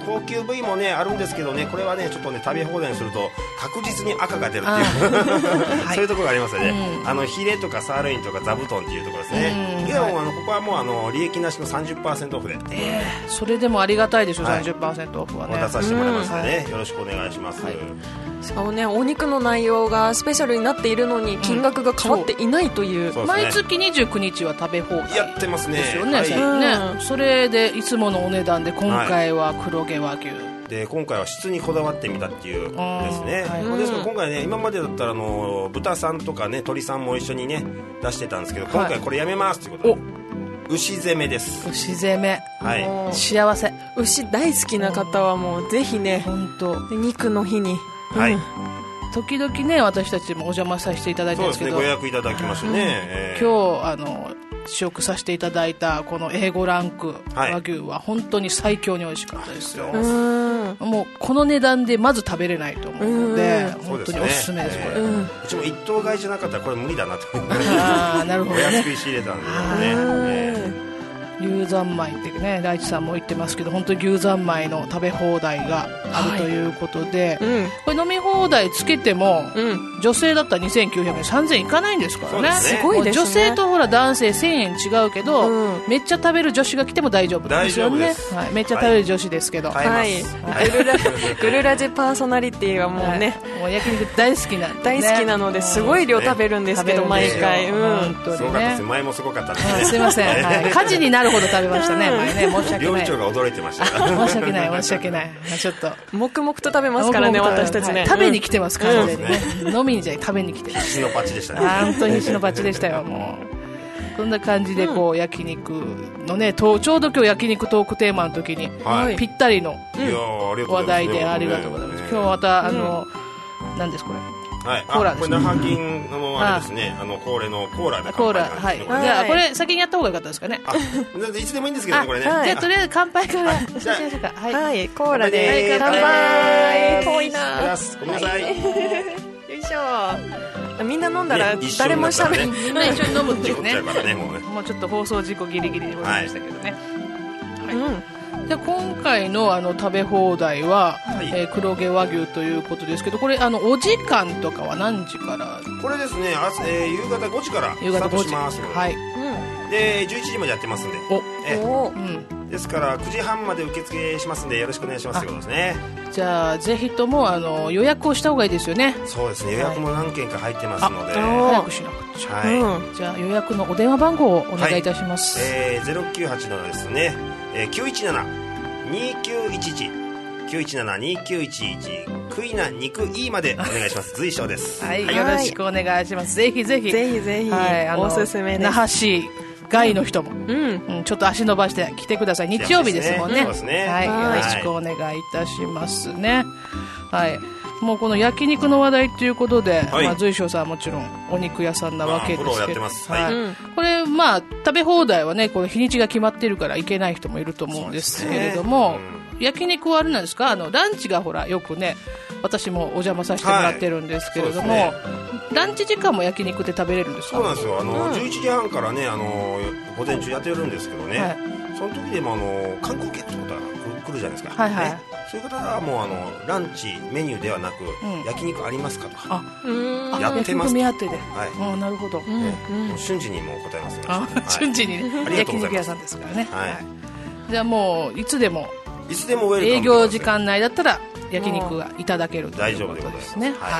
[SPEAKER 3] 高級部位もねあるんですけどね、これはねちょっとね食べ放題にすると確実に赤が出るっていうそういうところがありますよね、うん、あのヒレとかサーロインとか座布団っていうところですね、うん、いや、はい、あのここはもうあの利益なしの さんじゅっパーセント オフで、
[SPEAKER 2] えー、それでもありがたいでしょ、はい、さんじゅっパーセント オフはね
[SPEAKER 3] 出させてもらいますのでね、うん、よろしくお願いします、はい、
[SPEAKER 1] しかもねお肉の内容がスペシャルになっているのに金額が変わっていないという、
[SPEAKER 2] うん、毎月にじゅうくにちは食べ放題
[SPEAKER 3] やってますね
[SPEAKER 2] ですよね、はいね、それでいつものお値段で今回は黒毛和牛、はい、
[SPEAKER 3] で今回は質にこだわってみたっていうですね、はい、ですから今回ね今までだったらあの豚さんとかね鶏さんも一緒にね出してたんですけど、今回これやめますということで、牛攻めです。
[SPEAKER 2] 牛攻め、
[SPEAKER 3] はい、
[SPEAKER 2] 幸せ。
[SPEAKER 1] 牛大好きな方はもうぜひね、
[SPEAKER 2] 本当
[SPEAKER 1] 肉の日に、
[SPEAKER 3] はい、うん、
[SPEAKER 2] 時々ね私たちもお邪魔させていただいてるんですけど、
[SPEAKER 3] そうですね、ご予約いただきましてね、うん
[SPEAKER 2] えー、今日あの試食させていただいたこの エーご ランク和牛は本当に最強に美味しかったですよ、はい、もうこの値段でまず食べれないと思うので本当におすすめです、これ、
[SPEAKER 3] えー、うちも一頭買いじゃなかったらこれ無理だなと
[SPEAKER 2] あなるほど、ね、
[SPEAKER 3] お安く仕入れたんでね、えー
[SPEAKER 2] 牛三昧ってね大地さんも言ってますけど本当に牛三昧の食べ放題があるということで、はいうん、これ飲み放題つけても、うん、女性だったらにせんきゅうひゃくえんさんぜんえんいかないんですからね、
[SPEAKER 1] すごいですね。
[SPEAKER 2] 女性とほら男性せんえん違うけど、うん、めっちゃ食べる女子が来ても大丈夫ですよね、はい、めっちゃ食べる女子ですけど、
[SPEAKER 3] はいはい、
[SPEAKER 1] グルラグルラジパーソナリティはもうね、
[SPEAKER 2] はい、もう焼肉大好きなんで、ね、
[SPEAKER 1] 大好きなのですごい量食べるんですけど、ね、毎回、うん、
[SPEAKER 3] 本当にね、すごかったです。前もすごかったですね、
[SPEAKER 2] すいません、はい、火事になるほど食べましたね、前ね、申し訳ない、
[SPEAKER 3] 料理長が驚いてました
[SPEAKER 2] 申し訳ない申し訳ない、ちょっと
[SPEAKER 1] 黙々と食べますからね、私たちね、
[SPEAKER 2] はい、食べに来てます完全にね、うん、飲みにじゃ食べに来てます。
[SPEAKER 3] 必死のパチでしたね、
[SPEAKER 2] 本当に必死のパチでしたよもうこんな感じでこう、うん、焼肉のね、ちょうど今日焼肉トークテーマの時に、はい、ぴったりの話題でありがとうございます。今日またあの、うん、何ですこれ、
[SPEAKER 3] はい、コーラですね。これ那覇銀のあれですね、あの恒例のコーラで乾杯、ね、
[SPEAKER 2] はい、じゃあこれ先にやった方が良かったですかね。
[SPEAKER 3] あ、いつでもいいんですけどねこれね。
[SPEAKER 2] じゃあとりあえず乾杯からしましょうか。
[SPEAKER 1] はい、はい、コーラで乾杯。遠いな。
[SPEAKER 3] ごめんなさい。
[SPEAKER 1] よいしょ。みんな飲んだら誰もしゃべる。
[SPEAKER 2] みんな一緒に飲むっていうね。
[SPEAKER 3] ねも, うね
[SPEAKER 2] もうちょっと放送事故ギリギリでございましたけどね。はい。
[SPEAKER 1] はい、うん
[SPEAKER 2] で今回 の, あの食べ放題は、はいえー、黒毛和牛ということですけど、これあのお時間とかは何時から？
[SPEAKER 3] これですね、朝、えー、夕方ごじからスタートしますので、はい、うん、でじゅういちじまでやってますんで、
[SPEAKER 2] お
[SPEAKER 3] え
[SPEAKER 2] お、
[SPEAKER 3] うん、ですからくじはんまで受付しますんでよろしくお願いしますということですね。
[SPEAKER 2] じゃあぜひともあの予約をした方がいいですよね。
[SPEAKER 3] そうですね、予約も何件か入ってますので、
[SPEAKER 2] はい、早くしなくちゃ、はいうん、じゃあ予約のお電話番号をお願いいたします。
[SPEAKER 3] はい、えー、ゼロきゅうはちのですね、えー、きゅういちななにきゅういちいち きゅういちななにきゅういちいち クイナ肉いいまでお願いします随所です、
[SPEAKER 2] はい、よろしくお願いします。ぜひぜひ
[SPEAKER 1] ぜひぜひ、はい、おすすめです。
[SPEAKER 2] 那覇市外の人も、うんうん、ちょっと足伸ばして来てください。日曜日ですもんね。
[SPEAKER 3] そうですね、
[SPEAKER 2] はい、よろしくお願いいたしますね。はい、もうこの焼肉の話題ということで、はい、まあ、随所さんはもちろんお肉屋さんなわけですけど、はいうん、これまあ食べ放題はねこの日にちが決まってるから行けない人もいると思うんですけれども、ねうん、焼肉はあれなんですか、あのランチがほらよくね私もお邪魔させてもらってるんですけれども、はいね、ランチ時間も焼肉で食べれるんですか？
[SPEAKER 3] そうなんですよ、あの、うん、じゅういちじはんからねあの午前中やってるんですけどね、はい、その時でもあの観光客ってことは来るじゃないですか、
[SPEAKER 2] はいはい
[SPEAKER 3] ね、そういう方はもうあのランチメニューではなく、うん、焼肉ありますかとか、
[SPEAKER 2] あ
[SPEAKER 3] やってますと、
[SPEAKER 2] 目当てで、
[SPEAKER 3] はい、
[SPEAKER 2] あなるほど、
[SPEAKER 3] ねうん、瞬時にもう答えますよ、
[SPEAKER 2] あ、はい、瞬時に、ね、焼肉屋さんですからね、はいはい、じゃあもういつでも
[SPEAKER 3] いつでもウェルカム
[SPEAKER 2] 営業時間内だったら焼肉がいただけるということですね。
[SPEAKER 3] はい、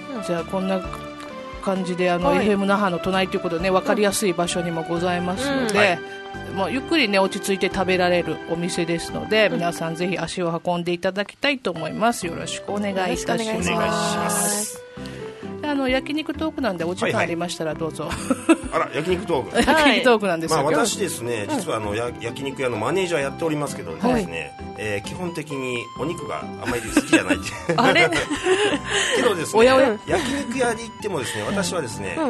[SPEAKER 2] はい、じゃあこんな感じであの、はい、エフエム 那覇の隣ということでね分かりやすい場所にもございますので、うんはい、もうゆっくりね落ち着いて食べられるお店ですので、うん、皆さんぜひ足を運んでいただきたいと思います。よろしくお願いいたします。
[SPEAKER 3] お願いします。
[SPEAKER 2] あの焼肉トークなんでお時間ありましたらどうぞ、はい
[SPEAKER 3] はい、あら焼肉トーク
[SPEAKER 2] 焼肉トークなんですよ、
[SPEAKER 3] まあ、私ですね実はあの、うん、焼肉屋のマネージャーやっておりますけどですね、はいえー、基本的にお肉があまり好きじゃない
[SPEAKER 2] あれ
[SPEAKER 3] けどですね
[SPEAKER 2] おやおや
[SPEAKER 3] 焼肉屋に行ってもですね私はですね、うん、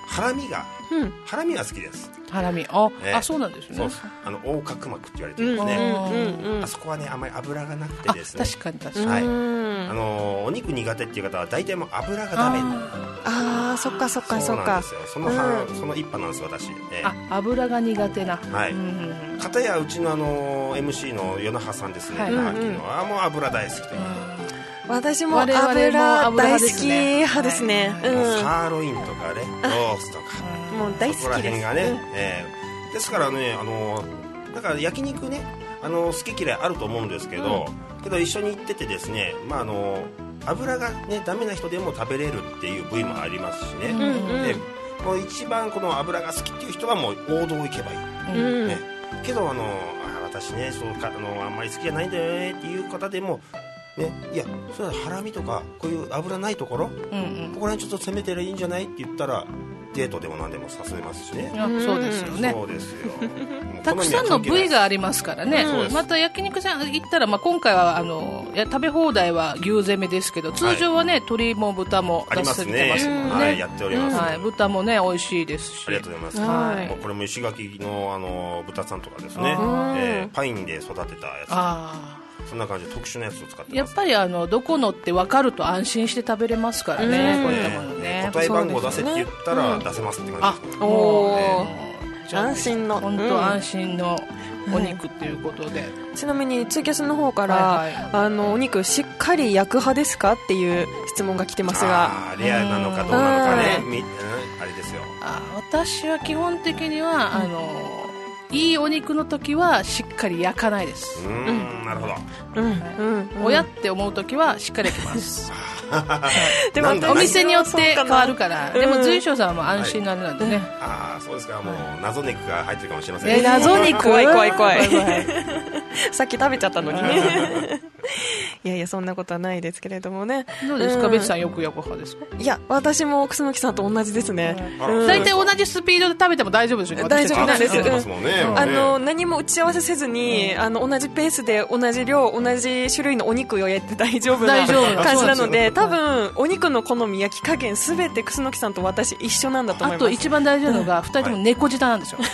[SPEAKER 3] ハラミが、うん、ハラミが好きです。
[SPEAKER 2] ハラミ、あ、えー、あ、そうなんですね。そう
[SPEAKER 3] あの横隔膜って言われてるんですね、うんうんうん、あそこはねあんまり油がなくてですね。
[SPEAKER 2] 確かに確かに、
[SPEAKER 3] はい、あのお肉苦手っていう方は大体もう油がダメ。
[SPEAKER 1] ああ、そっかそっかそっか。
[SPEAKER 3] その派、うん、その一派なんです私、
[SPEAKER 2] えー、あ、油が苦手な。
[SPEAKER 3] はい、うんうん、かたやうちのあの エムシー の与那覇さんですね、はい、うんうん、はもう油大好きという、
[SPEAKER 1] うん、私も油大好き派ですね、はい、
[SPEAKER 3] うん、サーロインとかね、ロースとか、
[SPEAKER 1] もう大好きです。
[SPEAKER 3] そこら辺がね、うん、えー、ですからね、あのだから焼肉ね、あの好き嫌いあると思うんですけど、うん、けど一緒に行っててですね、まああの油がねダメな人でも食べれるっていう部位もありますしね、うんうん、でもう一番この油が好きっていう人はもう王道行けばいい、うんね、けどあのあ私ねそうかあのあんまり好きじゃないんだよねっていう方でもね、いやそれはハラミとかこういう油ないところ、うんうん、ここら辺ちょっと攻めてりゃいいんじゃないって言ったらデートでも何でも誘えますしね。
[SPEAKER 2] そうですよね。
[SPEAKER 3] そうですよ
[SPEAKER 2] たくさんの部位がありますからね、うん、また焼肉さん行ったら、まあ、今回はあのや食べ放題は牛攻めですけど、通常はね、はい、鶏も豚も出されてますもんね、
[SPEAKER 3] はい、やっております、
[SPEAKER 2] はい、豚もね美味しいですし。
[SPEAKER 3] ありがとうございます、はい、もうこれも石垣 の, あの豚さんとかですね、えー、パインで育てたやつ、あそんな感じで特殊なやつを使ってます。
[SPEAKER 2] やっぱりあのどこのって分かると安心して食べれますからね、こういったものね。
[SPEAKER 3] 答え番号出せって言ったら出せますって感じです、ね、
[SPEAKER 1] あ、おー、安心の
[SPEAKER 2] 本当安心のお肉っていうことで、
[SPEAKER 1] うん、ちなみにツイキャスの方から、はいはい、あのお肉しっかり焼く派ですかっていう質問が来てますが、
[SPEAKER 3] あレアなのかどうなのかね、うん、あれですよ。
[SPEAKER 2] あ、私は基本的には、うん、あのいいお肉の時はしっかり焼かないです。
[SPEAKER 3] うーん、うん、なるほど、
[SPEAKER 2] うんうんうん、親って思う時はしっかり焼きますでもお店によって変わるから、でも随所さんは安心なるなんでね、はい、
[SPEAKER 3] ああそうですか。もう謎肉が入ってるかもしれませんね。
[SPEAKER 1] え謎肉怖い怖い怖いさっき食べちゃったのにねいやいやそんなことはないですけれどもね。
[SPEAKER 2] どうですか、うん、ベツさんよく焼く派ですか。
[SPEAKER 1] いや私も楠木さんと同じですね。
[SPEAKER 2] 大体、うん、同じスピードで食べても大丈夫ですよね。
[SPEAKER 1] 大丈夫なんです、
[SPEAKER 3] うん、
[SPEAKER 1] あの何も打ち合わせせずに、うん、あの同じペースで同じ量同じ種類のお肉をやって大丈夫な感じなので、多分お肉の好み焼き加減すべて楠木さんと私一緒なんだと思います。
[SPEAKER 2] あと一番大事なのが、うん、ふたりとも猫舌なんですよ、はい、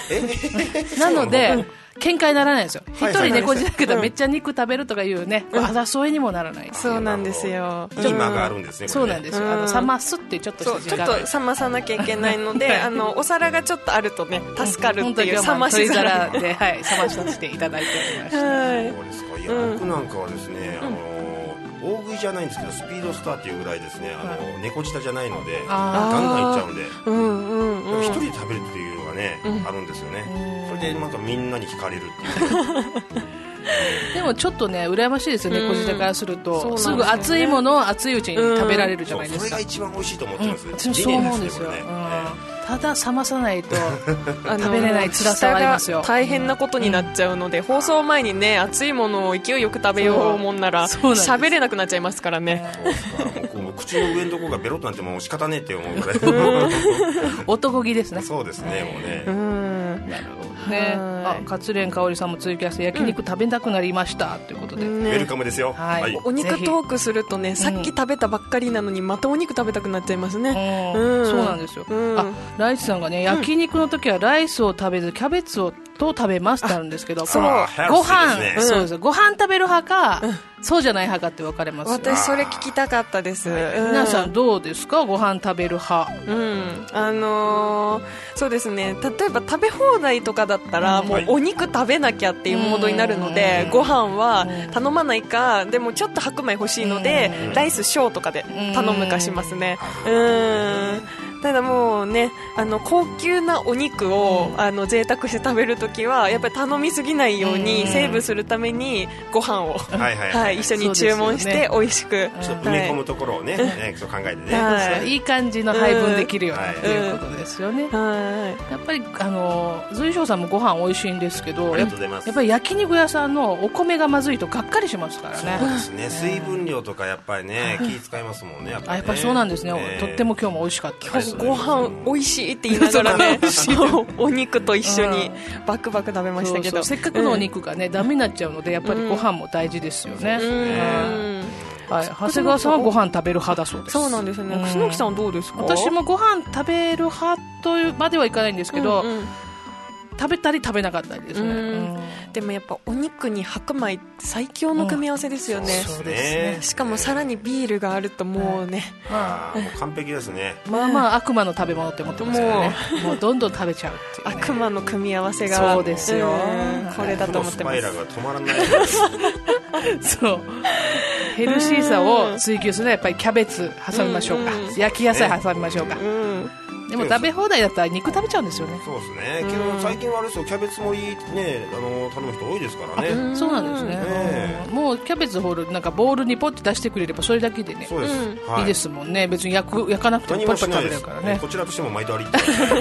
[SPEAKER 2] なので、うん喧嘩にならないんですよ。一、はい、人猫舌だけどめっちゃ肉食べるとかいうね、うん、争いにもならない。
[SPEAKER 1] そうなんですよ。
[SPEAKER 3] いい間があるんですね。
[SPEAKER 2] そうなんですよ、うん、あの冷ますってちょっと
[SPEAKER 1] した時間ちょっと冷まさなきゃいけないのであのお皿がちょっとあるとね助かるっていう冷まし皿
[SPEAKER 2] で、はい、冷まさせていただいておりました、はい、
[SPEAKER 3] そうですか。いや、うん、僕なんかはですね、あの大食いじゃないんですけどスピードスターっていうぐらいですね、あの、はい、猫舌じゃないのでガンガンいっちゃうんで、うんうんうん、一人で食べるっていうのがね、うん、あるんですよね。それでなんかみんなに惹かれるっていう
[SPEAKER 2] でもちょっとね羨ましいですよね、猫舌からすると、うん、すぐ熱いものを熱いうちに食べられるじゃないですか、うん、
[SPEAKER 3] それが一番美味しいと思ってます、うん、
[SPEAKER 2] 私もそう思うんですよ、ね、うん、ただ冷まさないと食べれない辛さはありますよ。
[SPEAKER 1] 大変なことになっちゃうので、うん、放送前にね熱いものを勢いよく食べようもんなら喋れなくなっちゃいますからね。
[SPEAKER 3] そうですか。もう口の上のところがベロッとなんてもう仕方ねえって思うぐらい
[SPEAKER 2] 男気ですね。
[SPEAKER 3] そうですね、もうね、う
[SPEAKER 2] ん、なるほどね。あ、勝連香織さんもツイキャス焼肉食べたくなりましたということで、
[SPEAKER 3] うん、ウェルカムですよ、
[SPEAKER 1] はいはい、お肉トークするとね、さっき食べたばっかりなのにまたお肉食べたくなっちゃいますね、
[SPEAKER 2] うんうん、そうなんですよ、うん、あ、ライチさんがね、焼肉の時はライスを食べずキャベツをと食べますってあるんですけど、
[SPEAKER 3] そう
[SPEAKER 2] ご飯、うん、そうです、ご飯食べる派か、うん、そうじゃない派かって分かれますよ。
[SPEAKER 1] 私それ聞きたかったです、うん、
[SPEAKER 2] 皆さんどうですか、ご飯食べる派。
[SPEAKER 1] うん、あのー、そうですね、例えば食べ放題とかだったら、うん、もうお肉食べなきゃっていうモードになるので、うん、ご飯は頼まないか、でもちょっと白米欲しいので、うん、ライス小とかで頼むかしますね。うん、ただもうね、あの高級なお肉を、うん、あの贅沢して食べるときはやっぱり頼みすぎないように、うん、セーブするためにご飯を、はいはいはいはい、一緒に注文して美味しく、
[SPEAKER 3] ちょっと埋め込むところをね、はい、ねそう考えてね、
[SPEAKER 2] はい、いい感じの配分できるようにということですよね、うんはい、やっぱりあの随所さんもご飯美味しいんですけど、やっぱり焼肉屋さんのお米がまずいとがっかりしますからね。
[SPEAKER 3] そうですね、水分量とかやっぱりね、気使いますもんね、やっぱりね。あ、やっぱり
[SPEAKER 2] そうなんですね、えー、とっても今日も美味しかったです。
[SPEAKER 1] ご飯美味しいって言いながらねお肉と一緒にバクバク食べましたけど、そうそう、
[SPEAKER 2] せっかくのお肉がね、うん、ダメになっちゃうので、やっぱりご飯も大事ですよね、
[SPEAKER 1] うん、
[SPEAKER 2] はい、長谷川さんはご飯食べる派だそうです。
[SPEAKER 1] そうなんですね。楠木さんどうですか？
[SPEAKER 2] 私もご飯食べる派というまではいかないんですけど、うんうん、食べたり食べなかったりですね。うん、
[SPEAKER 1] でもやっぱお肉に白米って最強の組み合わせですよね。
[SPEAKER 2] うん、そうですね。
[SPEAKER 1] しかもさらにビールがあるともうね、
[SPEAKER 3] あもう完璧ですね。
[SPEAKER 2] まあまあ悪魔の食べ物って思ってますよね。もう、もうどんどん食べちゃうっていう、ね、
[SPEAKER 1] 悪魔の組み合わせが
[SPEAKER 2] そうですよ。
[SPEAKER 1] これだと思ってます。
[SPEAKER 3] スパイラルが止まらないです
[SPEAKER 2] そうヘルシーさを追求するのはやっぱりキャベツ挟みましょうか、うんうん、焼き野菜挟みましょうか、うん、でも食べ放題だったら肉食べちゃうんですよね。
[SPEAKER 3] そうですね。けど最近はあれですよ、キャベツもいいね、あの頼む人多いですからね。
[SPEAKER 2] そうなんですね。ねもうキャベツホールなんかボウルにポッて出してくれればそれだけでね、
[SPEAKER 3] そうです、
[SPEAKER 2] はい、いいですもんね。別に焼く焼かなくてもパリパリ食べれるからね。
[SPEAKER 3] こちらとしても毎度あり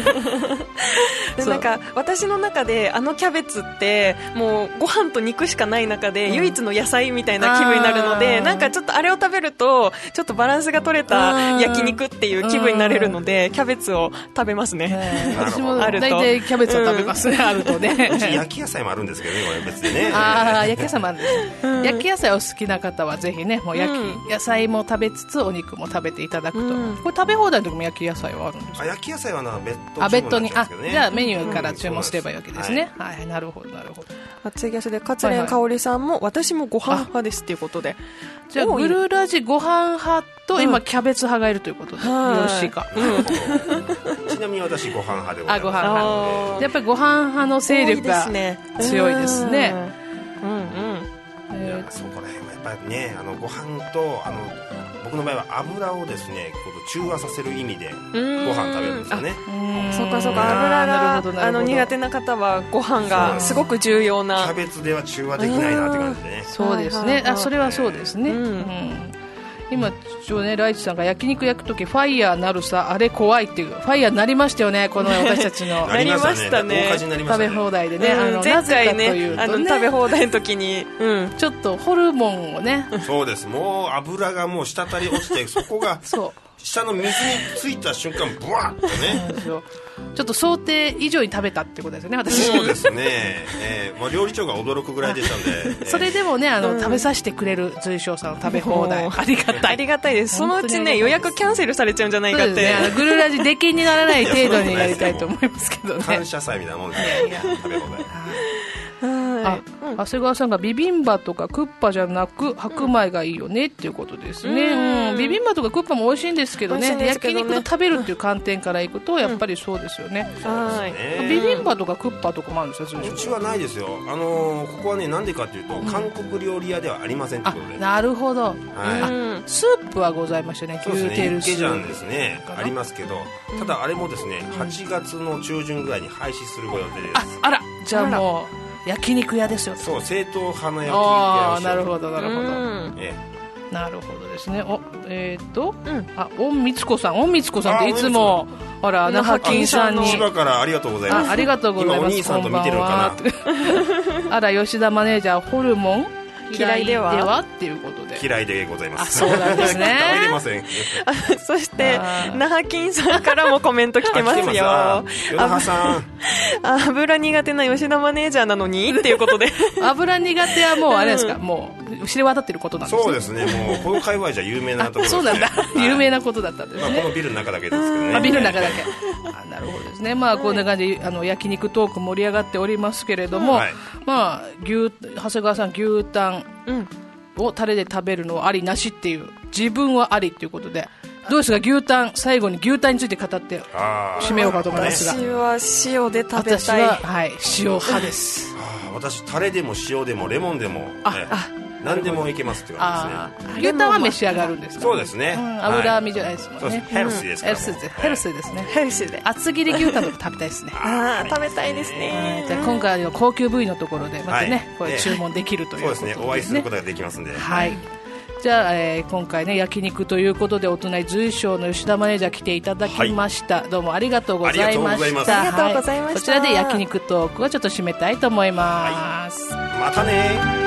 [SPEAKER 1] なんか私の中であのキャベツってもうご飯と肉しかない中で唯一の野菜みたいな気分になるので、うん、なんかちょっとあれを食べるとちょっとバランスが取れた焼肉っていう気分になれるのでキャベツを食べますね。
[SPEAKER 2] 私も大体キャベツを食べますね、うん、あるとね。
[SPEAKER 3] 焼き野菜もあるんですけどね、別でね。
[SPEAKER 2] あ焼き野菜もあるんです、うん、焼き野菜を好きな方はぜひね、もう焼き、うん、野菜も食べつつお肉も食べていただくと、うん、これ食べ放題の時も焼き野菜はあるんですか？
[SPEAKER 3] あ焼き野菜はな別途、
[SPEAKER 2] ね、あ別途に、あじゃあメニューから注文すればいいわけですね、うん、はい、はい、なるほどなるほど。
[SPEAKER 1] ツイキャスで勝連香織さんも、はいはい、私もご飯派ですっていうことで、
[SPEAKER 2] じゃあグルラジご飯派と今キャベツ派がいるということで、うん、よろしいか、
[SPEAKER 3] うん、ちなみに私ご飯派でございます。あご飯
[SPEAKER 2] 派。やっぱりご飯派の勢力が強いですね。うんうん、
[SPEAKER 3] えー、そこら辺はやっぱりね、あのご飯とあの僕の場合は油をですね中和させる意味でご飯食べるんですよね。
[SPEAKER 1] そうかそうか、油があの苦手な方はご飯がすごく重要な。
[SPEAKER 3] キャベツでは中和できないなって感じでね。
[SPEAKER 2] そうですね、あそれはそうですね、うんうん、今ちょねライチさんが焼肉焼くときファイヤーなるさあれ怖いっていうファイヤーになりましたよね、この私たちの
[SPEAKER 1] なりましたね、
[SPEAKER 2] 食べ放題でね、うん、あの
[SPEAKER 1] 前回ね、ねあの食べ放題の時に、
[SPEAKER 2] うん、ちょっとホルモンをね
[SPEAKER 3] そうです、もう油がもう滴り落ちてそこがそう下の水についた瞬間ブワーッとね
[SPEAKER 2] ちょっと想定以上に食べたってことですよね、私。
[SPEAKER 3] そうですね、えーまあ、料理長が驚くぐらいでしたんで、えー、
[SPEAKER 2] それでもねあの、うん、食べさせてくれる随賞さんの食べ放題ありがたい
[SPEAKER 1] ありがたいです。そのうちね予約キャンセルされちゃうんじゃないかって、ね、
[SPEAKER 2] あのグルラジ出禁にならない程度にやりたいと思いますけどね。
[SPEAKER 3] 感謝祭みたいなもんですね、いやいや食べ放題。
[SPEAKER 2] あ、うん、長谷川さんがビビンバとかクッパじゃなく白米がいいよねっていうことですね、うんうん、ビビンバとかクッパも美味しいんですけど ね, けどね焼肉と食べるっていう観点からいくとやっぱりそうですよね、うん、はいビビンバとかクッパとかもあるんですよ。
[SPEAKER 3] うちはないですよ、あのー、ここはねなんでかっていうと、うん、韓国料理屋ではありませんってことで。
[SPEAKER 2] なるほど、はい、あスープはございましたね、牛テールスープ、
[SPEAKER 3] ユッケジャンですねありますけど、ただあれもですね、うん、はちがつの中旬ぐらいに廃止するご予定です。
[SPEAKER 2] あ, あらじゃあもう焼肉屋ですよ。
[SPEAKER 3] そう正統派の焼肉屋をしよう。
[SPEAKER 2] なるほどなるほど、
[SPEAKER 3] え
[SPEAKER 2] え、なるほどですね。おえっ、ー、と、うん、あ御光子さん御光子さんっていつもほら那覇金さんに
[SPEAKER 3] 千葉からありがとうございます。
[SPEAKER 2] あ, ありがとうございます。今
[SPEAKER 3] お兄さんと見てるのか
[SPEAKER 2] なあら吉田マネージャーホルモン嫌いでは, ではっていうことで
[SPEAKER 3] 嫌いでございます。
[SPEAKER 2] あそうなんですね
[SPEAKER 3] 食べれません
[SPEAKER 1] そして那覇金さんからもコメント来てますよ。
[SPEAKER 3] 与那覇さん
[SPEAKER 1] 油苦手な吉田マネージャーなのにっていうことで
[SPEAKER 2] 油苦手はもうあれですか、うん、もう知れ渡ってることなんですね。
[SPEAKER 3] そうですね、もうこの界隈じゃ有名なところですね。
[SPEAKER 2] そうなんだ、はい、有名なことだったんですね、
[SPEAKER 3] まあ、このビルの中だけですけどね、
[SPEAKER 2] あビルの中だけあなるほどですね。まあこんな感じであの焼肉トーク盛り上がっておりますけれども、はい、まあ牛長谷川さん牛タンをタレで食べるのはありなしっていう、自分はありっていうことで、どうですか牛タン、最後に牛タンについて語って締めようかと思いますが。
[SPEAKER 1] 私は塩で食べたい。
[SPEAKER 2] 私は、はい、塩派です。
[SPEAKER 3] あ私タレでも塩でもレモンでも、あ、ね、あ何でもいけますって感じですね。
[SPEAKER 2] 牛タンは召し上がるんですか？
[SPEAKER 3] そうですね、
[SPEAKER 2] うん、油身じゃないですもんね、はい、
[SPEAKER 3] ヘルシーですから、うん、
[SPEAKER 2] ヘルシーですね。
[SPEAKER 1] ヘルシーで
[SPEAKER 2] 厚切り牛タンとか食べたいですね
[SPEAKER 1] あ食べたいですね。
[SPEAKER 2] じゃあ今回の高級部位のところでまたね、はい、これ注文できるということですね。
[SPEAKER 3] そうですね、お会いすることができますんで、
[SPEAKER 2] はい、じゃあ、えー、今回ね焼肉ということでお隣随賞の吉田マネージャー来ていただきました、はい、どうもありがとうございました。
[SPEAKER 1] ありがとうございました。
[SPEAKER 2] こちらで焼肉トークをちょっと締めたいと思います、
[SPEAKER 3] はい、またね。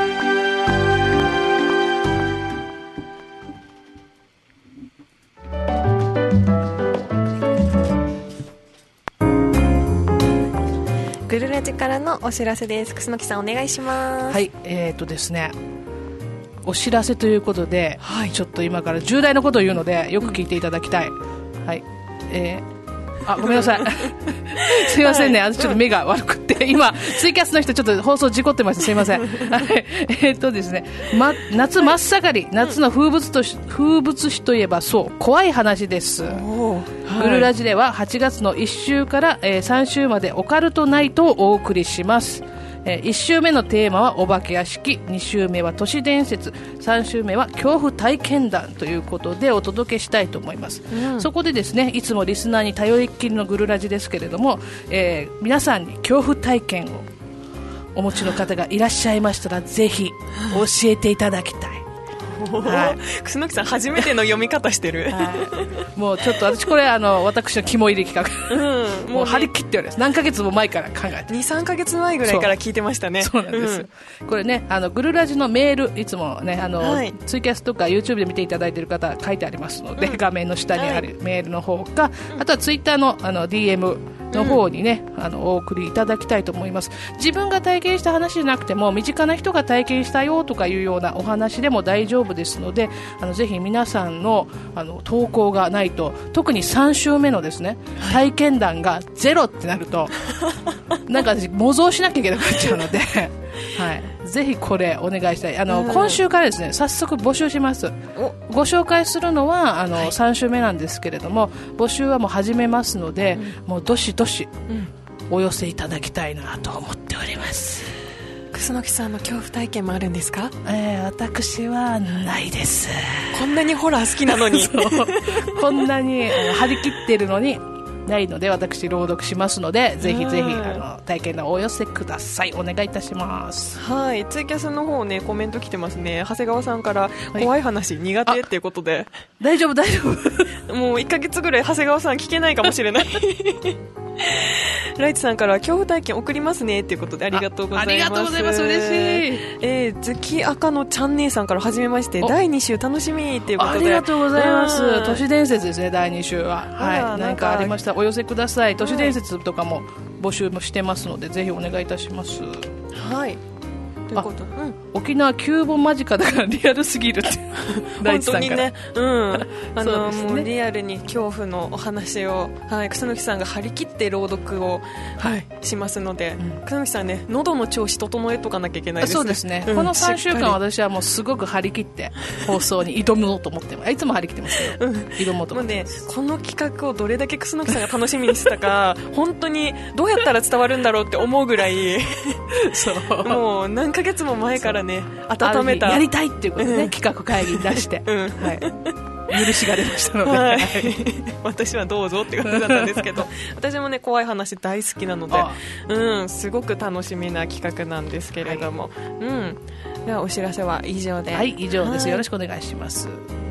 [SPEAKER 1] グルラジからのお知らせです。楠木さんお願いします。
[SPEAKER 2] はい、えーとですねお知らせということで、はい、ちょっと今から重大なことを言うのでよく聞いていただきたい、はい、えーあ、ごめんなさいすいませんね、はい、ちょっと目が悪くて今ツイキャスの人ちょっと放送事故ってました、すいません、はい、えーっとですね、ま、夏真っ盛り、夏の風物とし、風物詩といえばそう怖い話です、はい、グルラジでははちがつのいっ週から、えー、さん週までオカルトナイトをお送りします。えー、いち週目のテーマはお化け屋敷、に週目は都市伝説、さん週目は恐怖体験談ということでお届けしたいと思います、うん、そこでですね、いつもリスナーに頼りっきりのグルラジですけれども、えー、皆さんに恐怖体験をお持ちの方がいらっしゃいましたらぜひ教えていただきたい
[SPEAKER 1] はい、楠木さん初めての読み方してる、はい、
[SPEAKER 2] もうちょっと私これあの私の肝入り企画、うん、もう張り切っております。何ヶ月も前から考えて にさんかげつまえぐらいから聞いてましたね。 そうなんです、うん、これね、あのグルラジのメールいつもね、あの、はい、ツイキャスとか YouTube で見ていただいている方書いてありますので、うん、画面の下にあるメールの方か、はい、あとはツイッターの、あの ディーエムの方にね、うん、あのお送りいただきたいと思います。自分が体験した話じゃなくても身近な人が体験したよとかいうようなお話でも大丈夫ですので、あのぜひ皆さん の, あの投稿がないと、特にさん週目のですね、体験談がゼロってなるとなんか私模造しなきゃいけなくなっちゃうのではい、ぜひこれお願いしたい。あの、うん、今週からですね、早速募集します。ご紹介するのはあの、はい、さん週目なんですけれども、募集はもう始めますので、うん、もうどしどしお寄せいただきたいなと思っております。
[SPEAKER 1] 楠木さんの恐怖体験もあるんですか？
[SPEAKER 2] えー、私はないです。
[SPEAKER 1] こんなにホラー好きなのに
[SPEAKER 2] こんなにあの張り切ってるのにないので、私朗読しますので、ぜひぜひあの体験談をお寄せください。お願いいたします。
[SPEAKER 1] はい、ツイキャスの方ね、コメント来てますね。長谷川さんから怖い話苦手っていうことで、
[SPEAKER 2] 大丈夫大丈夫
[SPEAKER 1] もういっかげつぐらい長谷川さん聞けないかもしれないライチさんから恐怖体験送りますねっていうことで、ありがとうございます。あり
[SPEAKER 2] がとうございます。嬉しい。
[SPEAKER 1] えー、月赤のちゃん姉さんから初めまして、だいに週楽しみっていうことで、
[SPEAKER 2] ありがとうございます。都市伝説ですね、だいに週は。はい、何かありましたらお寄せください。都市伝説とかも募集もしてますので、ぜひお願いいたします。
[SPEAKER 1] はい、ということ、うん、
[SPEAKER 2] 沖縄きゅうぼん間近だからリアルすぎるって
[SPEAKER 1] 本当にね、うん、あの、ね、もうリアルに恐怖のお話を、はい、楠木さんが張り切って朗読を、はい、しますので、うん、楠木さんね、喉の調子整えとかなきゃいけないですね。
[SPEAKER 2] そうですね、うん、このさん週間私はもうすごく張り切って放送に挑もうと思ってますいつも張り切ってますけど、うん、挑もうと思ってます。
[SPEAKER 1] もうね、この企画をどれだけ楠木さんが楽しみにしてたか本当にどうやったら伝わるんだろうって思うぐらいそうもう何ヶ月も前からね、温めた
[SPEAKER 2] やりたいっていうことでね、うん、企画会議に出して、うん、はい、許しが出ましたので、はい、
[SPEAKER 1] 私はどうぞってことだったんですけど私もね、怖い話大好きなので、うん、すごく楽しみな企画なんですけれども、はい、うん、ではお知らせは以上で。
[SPEAKER 2] はい、以上です、はい、よろしくお願いします。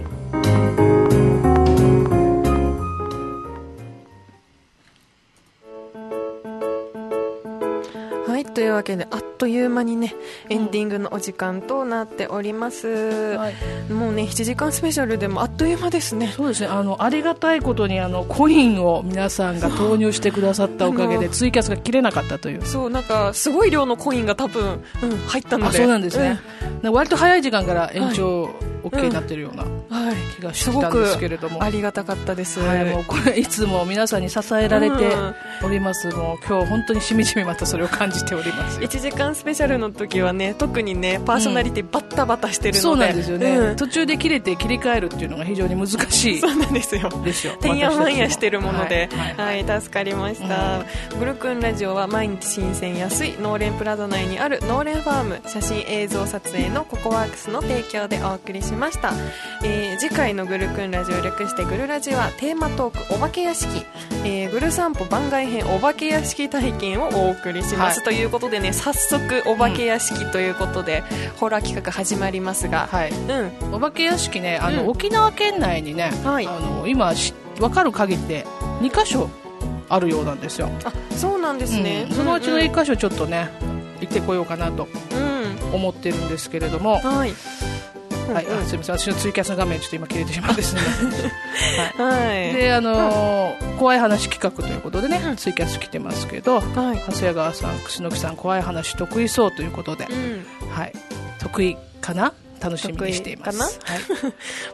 [SPEAKER 1] というわけで、あっという間にね、エンディングのお時間となっております、はい、もうね、しちじかんスペシャルでもあっという間ですね。
[SPEAKER 2] そうですね、あのありがたいことにあのコインを皆さんが投入してくださったおかげでツイキャスが切れなかったという。
[SPEAKER 1] そう、なんかすごい量のコインが多分、うん、入ったので。
[SPEAKER 2] あ、そうなんですね、うん、割と早い時間から延長、はい、OK になってるような気がしてたんですけれども、
[SPEAKER 1] はい、すごくありがたかったです、
[SPEAKER 2] はい、もうこれいつも皆さんに支えられております、うん、もう今日本当にしみじみまたそれを感じておりますよ。
[SPEAKER 1] いちじかんスペシャルの時はね、特にね、パーソナリティバッタバタしてるので、うん、
[SPEAKER 2] そうなんですよね、うん、途中で切れて切り替えるっていうのが非常に難しい。
[SPEAKER 1] そうなんですよ、
[SPEAKER 2] ですよ、
[SPEAKER 1] てんやわんやしてるもので、はいはいはい、助かりました、うん、グルクンラジオは毎日新鮮安いノーレンプラザ内にあるノーレンファーム写真映像撮影のココワークスの提供でお送りしました。えー、次回のグルクンラジオ略してグルラジはテーマトークお化け屋敷、えー、グル散歩番外編お化け屋敷体験をお送りします、はい、ということでね、早速お化け屋敷ということで、うん、ホラー企画始まりますが、はい、
[SPEAKER 2] うん、お化け屋敷ね、あの、うん、沖縄県内にね、はい、あの今分かる限りでにか所あるようなんですよ。
[SPEAKER 1] あ、そうなんですね、
[SPEAKER 2] うん、そのうちのいっか所ちょっとね、行ってこようかなと思ってるんですけれども、はい、はい、あ、すみません、私のツイキャスの画面ちょっと今切れてしまってすみません、はいはい、で、あのーうん、怖い話企画ということでね、うん、ツイキャス来てますけど、はい、長谷川さん、楠木さん、怖い話得意そうということで、うん、はい、得意かな楽しみにしています。
[SPEAKER 1] はい、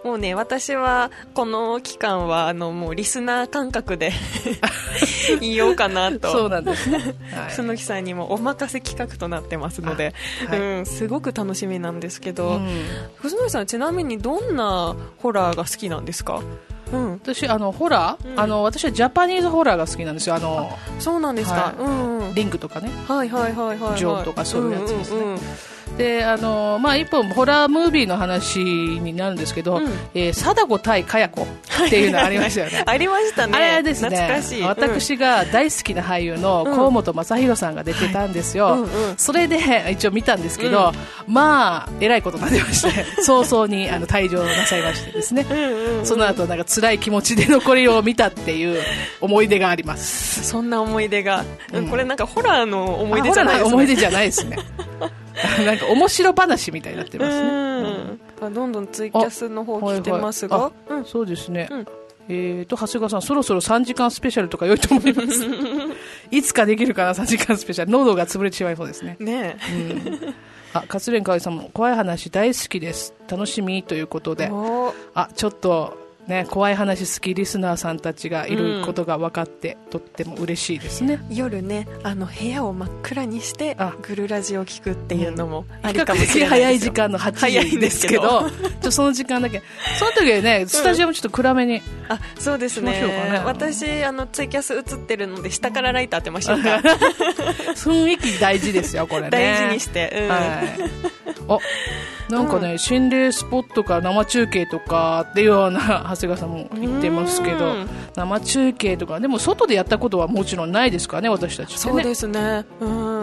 [SPEAKER 1] もうね、私はこの期間はあのもうリスナー感覚で言おうかなと。
[SPEAKER 2] そうなんですね。
[SPEAKER 1] 楠木さんにもお任せ企画となってますので、はい、うん、すごく楽しみなんですけど、楠木、うん、さんちなみにどんなホラーが好きなんですか？
[SPEAKER 2] うん、私あのホラー、うん、あの私はジャパニーズホラーが好きなんですよ。あの
[SPEAKER 1] あ、そうなんですか、はい、うんうん、
[SPEAKER 2] リングとかね、
[SPEAKER 1] はいはいはいはい、
[SPEAKER 2] ジョーとかそういうやつですね、うんうんうん。であのまあ、一本ホラームービーの話になるんですけど、うん、えー、貞子対かや子っていうのありましたよね。
[SPEAKER 1] ありましたね。
[SPEAKER 2] あれですね、
[SPEAKER 1] 懐かしい、
[SPEAKER 2] 私が大好きな俳優の河本雅弘さんが出てたんですよ、うん、はい、うんうん、それで一応見たんですけど、うん、まあえらいことになってまして早々にあの退場なさいましてですね、うんうんうん、その後なんか辛い気持ちで残りを見たっていう思い出があります。
[SPEAKER 1] そんな思い出が、うん、これなんかホラーの思い出じゃないですね。
[SPEAKER 2] 思い出じゃないですね。なんか面白話みたいになってますね。
[SPEAKER 1] うん、どんどんツイキャスの方来てますが、はいはい、
[SPEAKER 2] うん、そうですね、うん、えーと長谷川さん、そろそろさんじかんスペシャルとか良いと思いますいつかできるかな、さんじかんスペシャル。喉が潰れてしまいそうですね。
[SPEAKER 1] ねえ、
[SPEAKER 2] うん、あ、勝連香織さんも怖い話大好きです、楽しみということで、あ、ちょっとね、怖い話好きリスナーさんたちがいることが分かって、うん、とっても嬉しいですね。
[SPEAKER 1] 夜ね、あの部屋を真っ暗にしてグルラジを聞くっていうのもありかもしれないですよ。
[SPEAKER 2] 比較的早い時間のはちじですけどちょその時間だけ、その時はね、スタジオもちょっと暗めに、うん、
[SPEAKER 1] あ、そうですね、ね、私あのツイキャス映ってるので下からライト当てましょうか
[SPEAKER 2] 雰囲気大事ですよこれね、
[SPEAKER 1] 大事にして、うん、はい、
[SPEAKER 2] お、なんかね、うん、心霊スポットか生中継とかっていうような長谷川さんも言ってますけど、生中継とかでも外でやったことはもちろんないですからね、私たちってね。
[SPEAKER 1] そうですね、うん、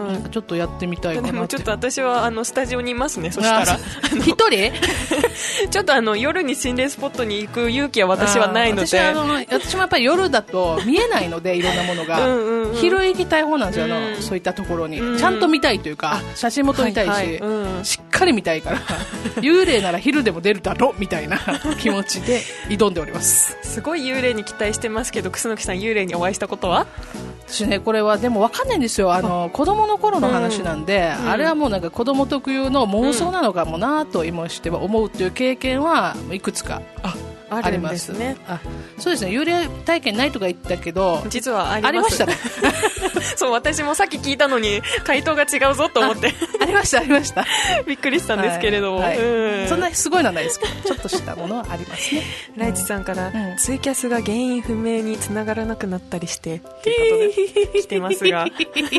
[SPEAKER 2] なんかちょっとやってみたいかなって。でも
[SPEAKER 1] ちょっと私はあのスタジオにいますね。そしたら
[SPEAKER 2] 一人
[SPEAKER 1] ちょっとあの夜に心霊スポットに行く勇気は私はないので、
[SPEAKER 2] 私はあの私もやっぱり夜だと見えないのでいろんなものがうんうん、うん、昼行きたい方なんですよ、あの、うん、そういったところに、うん、ちゃんと見たいというか、写真も撮りたいし、はいはい、うん、しっかり見たいから幽霊なら昼でも出るだろみたいな気持ちで挑んでおります。
[SPEAKER 1] すごい幽霊に期待してますけど、楠木さん幽霊にお会いしたことは？
[SPEAKER 2] 私ね、これはでも分かんないんですよ。あの子供の頃の話なんで、うん、あれはもうなんか子供特有の妄想なのかもなと今しては思うという経験はいくつかあります。
[SPEAKER 1] あるんですね。
[SPEAKER 2] あ、そうですね、幽霊体験ないとか言ったけど
[SPEAKER 1] 実はあります。
[SPEAKER 2] ありましたね
[SPEAKER 1] そう、私もさっき聞いたのに回答が違うぞと思って
[SPEAKER 2] あ, ありましたありました
[SPEAKER 1] びっくりしたんですけれども、はいはい、
[SPEAKER 2] うん、そんなすごいのはないですけどちょっとしたものはありますね。
[SPEAKER 1] ライチさんから、うん、ツイキャスが原因不明につながらなくなったりしてということで来てますが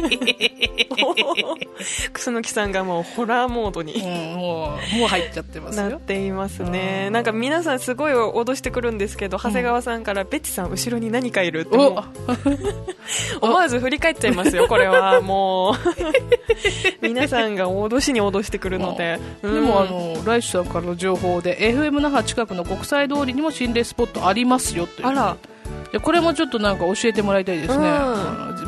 [SPEAKER 1] 楠木さんがもうホラーモードに、うん、
[SPEAKER 2] もうもう入っちゃってますよ。
[SPEAKER 1] なっていますね。なんか皆さんすごい脅してくるんですけど、長谷川さんからベッチさん後ろに何かいるっても思わず振り返っちゃいますよこれはもう皆さんが脅しに脅してくるので、
[SPEAKER 2] うん、でもあのライチさんからの情報で エフエム 那覇近くの国際通りにも心霊スポットありますよという。
[SPEAKER 1] あら、
[SPEAKER 2] これもちょっとなんか教えてもらいたいですね、うん、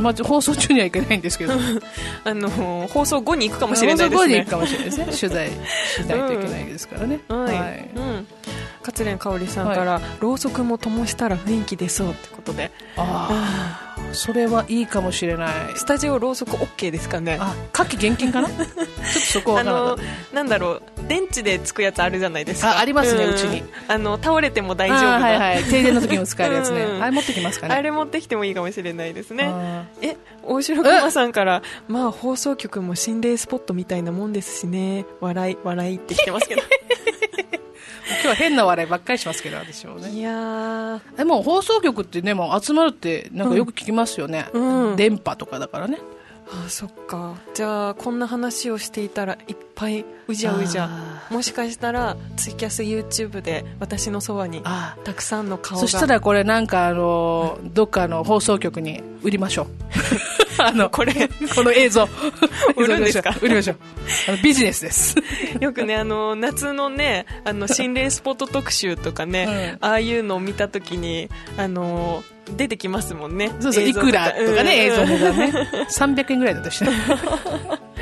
[SPEAKER 2] まあ、放送中にはいけないんですけど
[SPEAKER 1] あの放送後に行くかもしれないですね。
[SPEAKER 2] 放送後に行くかもしれないですね取材しないといけないですからね、
[SPEAKER 1] うん、はい、はい、うん、勝連香織さんから、はい、ろうそくも灯したら雰囲気出そうってことで、
[SPEAKER 2] ああ、それはいいかもしれない。
[SPEAKER 1] スタジオろうそく OK ですかね。
[SPEAKER 2] あ、夏季厳禁かなちょっとそこは分からなかった。
[SPEAKER 1] なんだろう、電池でつくやつあるじゃないですか。
[SPEAKER 2] あ、ありますね、うちに。
[SPEAKER 1] あの倒れても大丈夫な、
[SPEAKER 2] はいはい、停電の時にも使えるやつね、うん、あれ持ってきますかね。
[SPEAKER 1] あれ持ってきてもいいかもしれないですね。え、大城熊さんからまあ放送局も心霊スポットみたいなもんですしね、笑い笑いって来てますけど
[SPEAKER 2] 今日は変な笑いばっかりしますけど、私もね。
[SPEAKER 1] いや
[SPEAKER 2] でも放送局ってね、もう集まるってなんかよく聞きますよね、うん、電波とかだからね。
[SPEAKER 1] ああ、そっか。じゃあこんな話をしていたらいっぱいうじゃうじゃ、もしかしたらツイキャス YouTube で私のそばにたくさんの顔が。
[SPEAKER 2] そしたらこれなんかあのどっかの放送局に売りましょうあのこれこの映像
[SPEAKER 1] 売るんですか。
[SPEAKER 2] 売りましょう。あのビジネスです
[SPEAKER 1] よくね、あの夏のね、あの心霊スポット特集とかね、うん、ああいうのを見たときにあの出てきますもんね。
[SPEAKER 2] そうそう、いくらとかね、映像のがねさんびゃくえんぐらいだとして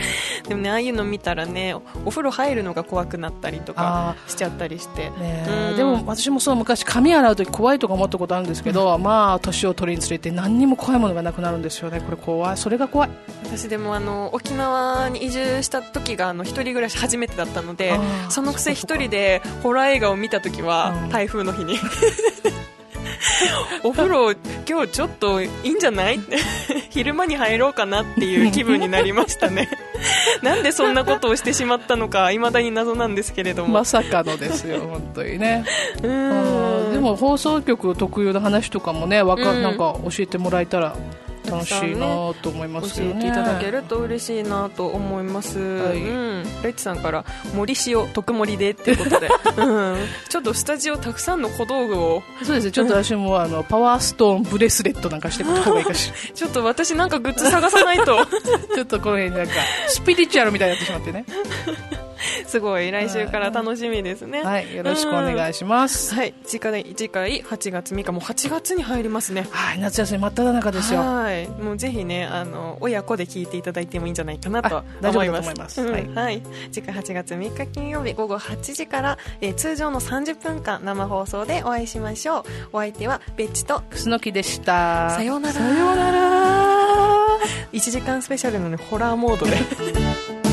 [SPEAKER 1] でもね、ああいうの見たらね、お風呂入るのが怖くなったりとかしちゃったりして、
[SPEAKER 2] ね、でも私もそう、昔髪洗うとき怖いとか思ったことあるんですけど、うん、まあ年を取りにつれて何にも怖いものがなくなるんですよね。これ怖い、それが怖い。
[SPEAKER 1] 私でもあの沖縄に移住した時があの一人暮らし初めてだったので、そのくせ一人でホラー映画を見た時は、うん、台風の日にお風呂今日ちょっといいんじゃない昼間に入ろうかなっていう気分になりましたね。なんでそんなことをしてしまったのか未だに謎なんですけれども、
[SPEAKER 2] まさかのですよ本当にね。うん、でも放送局特有の話とかもね、わか、うん、なんか教えてもらえたら楽しいなと思いますよね。
[SPEAKER 1] 教えていただけると嬉しいなと思います、はい。うん、レッチさんから森塩特盛りでっていうことで、うん、ちょっとスタジオたくさんの小道具を。
[SPEAKER 2] そうですね、ちょっと私もあのパワーストーンブレスレットなんかしてくれた方がいいかしら。
[SPEAKER 1] ちょっと私なんかグッズ探さないと
[SPEAKER 2] ちょっとこの辺なんかスピリチュアルみたいになってしまってね。
[SPEAKER 1] すごい来週から楽しみですね。
[SPEAKER 2] はい、よろしくお願いします。
[SPEAKER 1] はい、次回次回はちがつみっか、もうはちがつに入りますね。
[SPEAKER 2] はい、夏休み真っ只中ですよ。
[SPEAKER 1] はい、もうぜひね、あの親子で聞いていただいてもいいんじゃないかなと思います。大丈夫だと思います。うん、はい、はい、次回はちがつみっか金曜日午後はちじから、えー、通常のさんじゅっぷんかん生放送でお会いしましょう。お相手はベッチと
[SPEAKER 2] 楠木でした。
[SPEAKER 1] さようなら。
[SPEAKER 2] さようなら。
[SPEAKER 1] いちじかんスペシャルの、ね、ホラーモードで